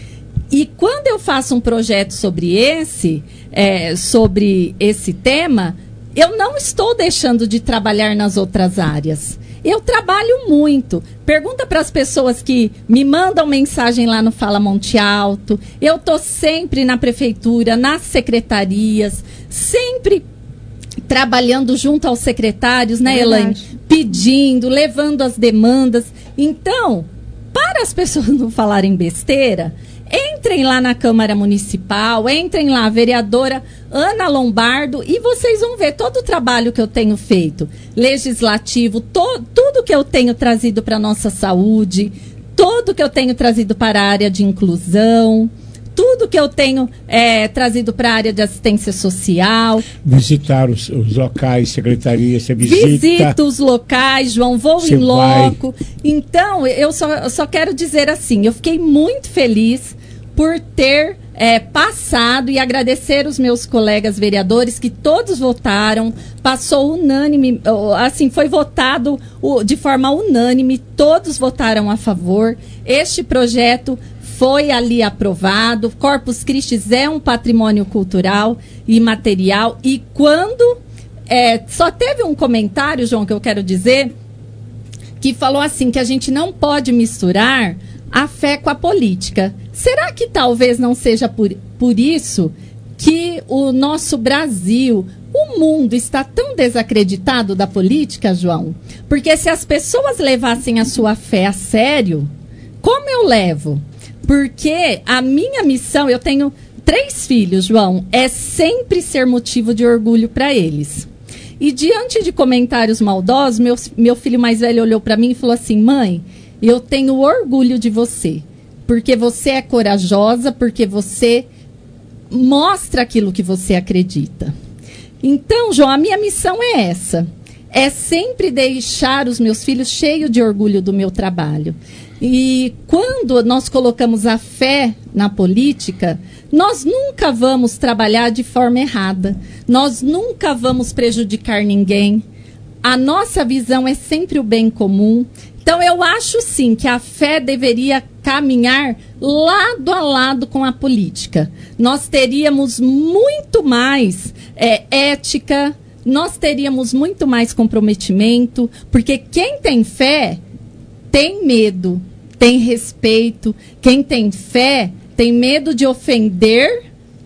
E quando eu faço um projeto sobre esse, é, sobre esse tema, eu não estou deixando de trabalhar nas outras áreas. Eu trabalho muito. Pergunta para as pessoas que me mandam mensagem lá no Fala Monte Alto. Eu estou sempre na prefeitura, nas secretarias, sempre trabalhando junto aos secretários, né, Elaine? Pedindo, levando as demandas. Então, para as pessoas não falarem besteira, entrem lá na Câmara Municipal, entrem lá, vereadora Ana Lombardo, e vocês vão ver todo o trabalho que eu tenho feito, legislativo, to, tudo que eu tenho trazido para a nossa saúde, tudo que eu tenho trazido para a área de inclusão, tudo que eu tenho é, trazido para a área de assistência social.
Visitar os, os locais, secretaria, você visita.
Visito os locais, João, vou em loco. Então, eu só, eu só quero dizer assim, eu fiquei muito feliz por ter é, passado e agradecer os meus colegas vereadores que todos votaram, passou unânime, assim, foi votado de forma unânime, todos votaram a favor. Este projeto foi ali aprovado. Corpus Christi é um patrimônio cultural e material. E quando... É, só teve um comentário, João, que eu quero dizer, que falou assim, que a gente não pode misturar a fé com a política. Será que talvez não seja por, por isso que o nosso Brasil, o mundo está tão desacreditado da política, João? Porque se as pessoas levassem a sua fé a sério, como eu levo? Porque a minha missão, eu tenho três filhos, João, é sempre ser motivo de orgulho para eles. E diante de comentários maldosos, meu, meu filho mais velho olhou para mim e falou assim, mãe, eu tenho orgulho de você, porque você é corajosa, porque você mostra aquilo que você acredita. Então, João, a minha missão é essa, é sempre deixar os meus filhos cheios de orgulho do meu trabalho. E quando nós colocamos a fé na política, nós nunca vamos trabalhar de forma errada. Nós nunca vamos prejudicar ninguém. A nossa visão é sempre o bem comum. Então, eu acho sim que a fé deveria caminhar lado a lado com a política. Nós teríamos muito mais é, ética, nós teríamos muito mais comprometimento, porque quem tem fé tem medo, tem respeito. Quem tem fé tem medo de ofender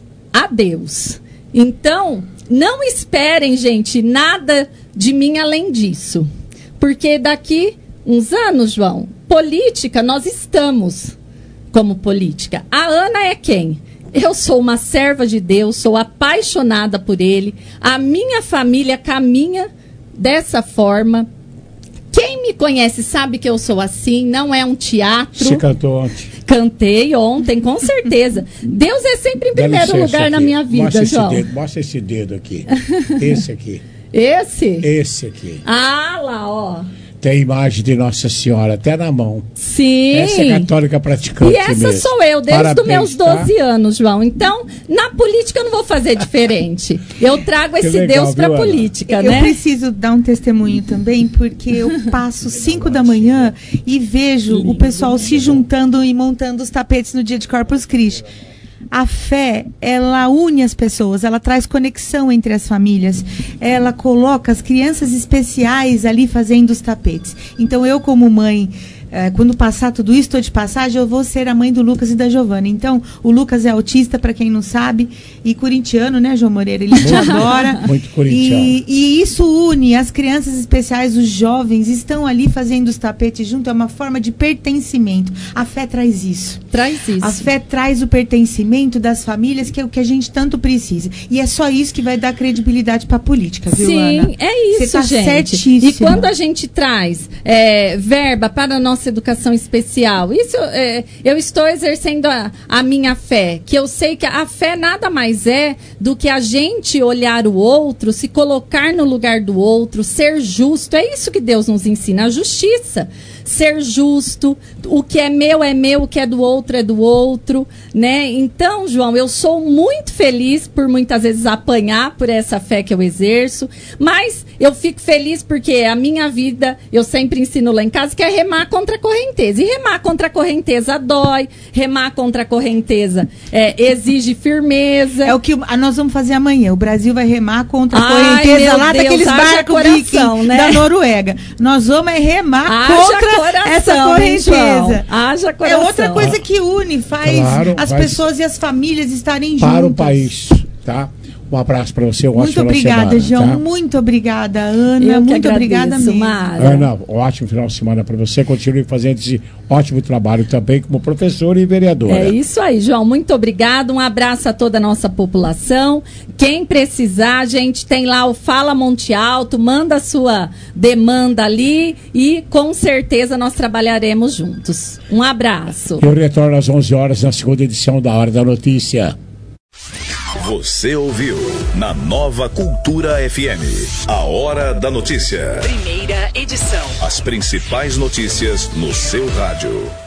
a Deus. Então, não esperem, gente, nada de mim além disso. Porque daqui uns anos, João, política, nós estamos como política. A Ana é quem? Eu sou uma serva de Deus, sou apaixonada por Ele. A minha família caminha dessa forma. Quem me conhece sabe que eu sou assim, não é um teatro.
Você cantou ontem.
Cantei ontem, com certeza. Deus é sempre em primeiro lugar aqui na minha vida,
mostra
João.
Esse dedo, mostra esse dedo aqui. Esse aqui.
Esse?
Esse aqui.
Ah, lá, ó.
Tem imagem de Nossa Senhora até na mão.
Sim.
Essa é católica praticante
E essa
mesmo.
sou eu, desde
Parabéns,
os meus doze
tá?
anos, João. Então, na política eu não vou fazer diferente. Eu trago esse
legal,
Deus para a política, né?
Eu preciso dar um testemunho também, porque eu passo cinco da manhã e vejo o pessoal se juntando e montando os tapetes no dia de Corpus Christi. A fé, ela une as pessoas, ela traz conexão entre as famílias, ela coloca as crianças especiais ali fazendo os tapetes. Então, eu como mãe, eh, quando passar tudo isso, estou de passagem, eu vou ser a mãe do Lucas e da Giovana. Então, o Lucas é autista, para quem não sabe, e corintiano, né, João Moreira? Ele te adora.
Muito corintiano.
E, e isso une as crianças especiais, os jovens, estão ali fazendo os tapetes junto, é uma forma de pertencimento. A fé traz isso.
Traz isso.
A fé traz o pertencimento das famílias, que é o que a gente tanto precisa. E é só isso que vai dar credibilidade para a política, viu,
Sim,
Ana?
é isso,
Você tá
gente.
certíssima.
E quando a gente traz é, verba para a nossa educação especial, isso é, eu estou exercendo a, a minha fé, que eu sei que a fé nada mais é do que a gente olhar o outro, se colocar no lugar do outro, ser justo. É isso que Deus nos ensina, a justiça. Ser justo, o que é meu é meu, o que é do outro é do outro, né? Então, João, eu sou muito feliz por muitas vezes apanhar por essa fé que eu exerço, mas eu fico feliz porque a minha vida, eu sempre ensino lá em casa, que é remar contra a correnteza. E remar contra a correnteza dói, remar contra a correnteza é, exige firmeza.
É o que nós vamos fazer amanhã. O Brasil vai remar contra a
Ai,
correnteza lá
Deus,
daqueles barcos
coração,
viking,
né?
da Noruega. Nós vamos é remar
Haja
contra
coração,
essa correnteza.
Hein, Haja coração.
É outra coisa que une, faz
Claro,
as
faz
pessoas e as famílias estarem
Para
juntas.
o país, tá? Um abraço para você, um
Muito
ótimo
obrigada,
final de
João.
semana, tá?
Muito obrigada, Ana.
Eu que
muito obrigada
agradeço,
mesmo.
Mara.
Ana, um ótimo final de semana para você. Continue fazendo esse ótimo trabalho também como professora e vereadora.
É isso aí, João. Muito obrigado. Um abraço a toda a nossa população. Quem precisar, a gente tem lá o Fala Monte Alto. Manda a sua demanda ali e com certeza nós trabalharemos juntos. Um abraço.
Eu retorno às onze horas na segunda edição da Hora da Notícia.
Você ouviu na Nova Cultura F M, a Hora da Notícia.
Primeira edição.
As principais notícias no seu rádio.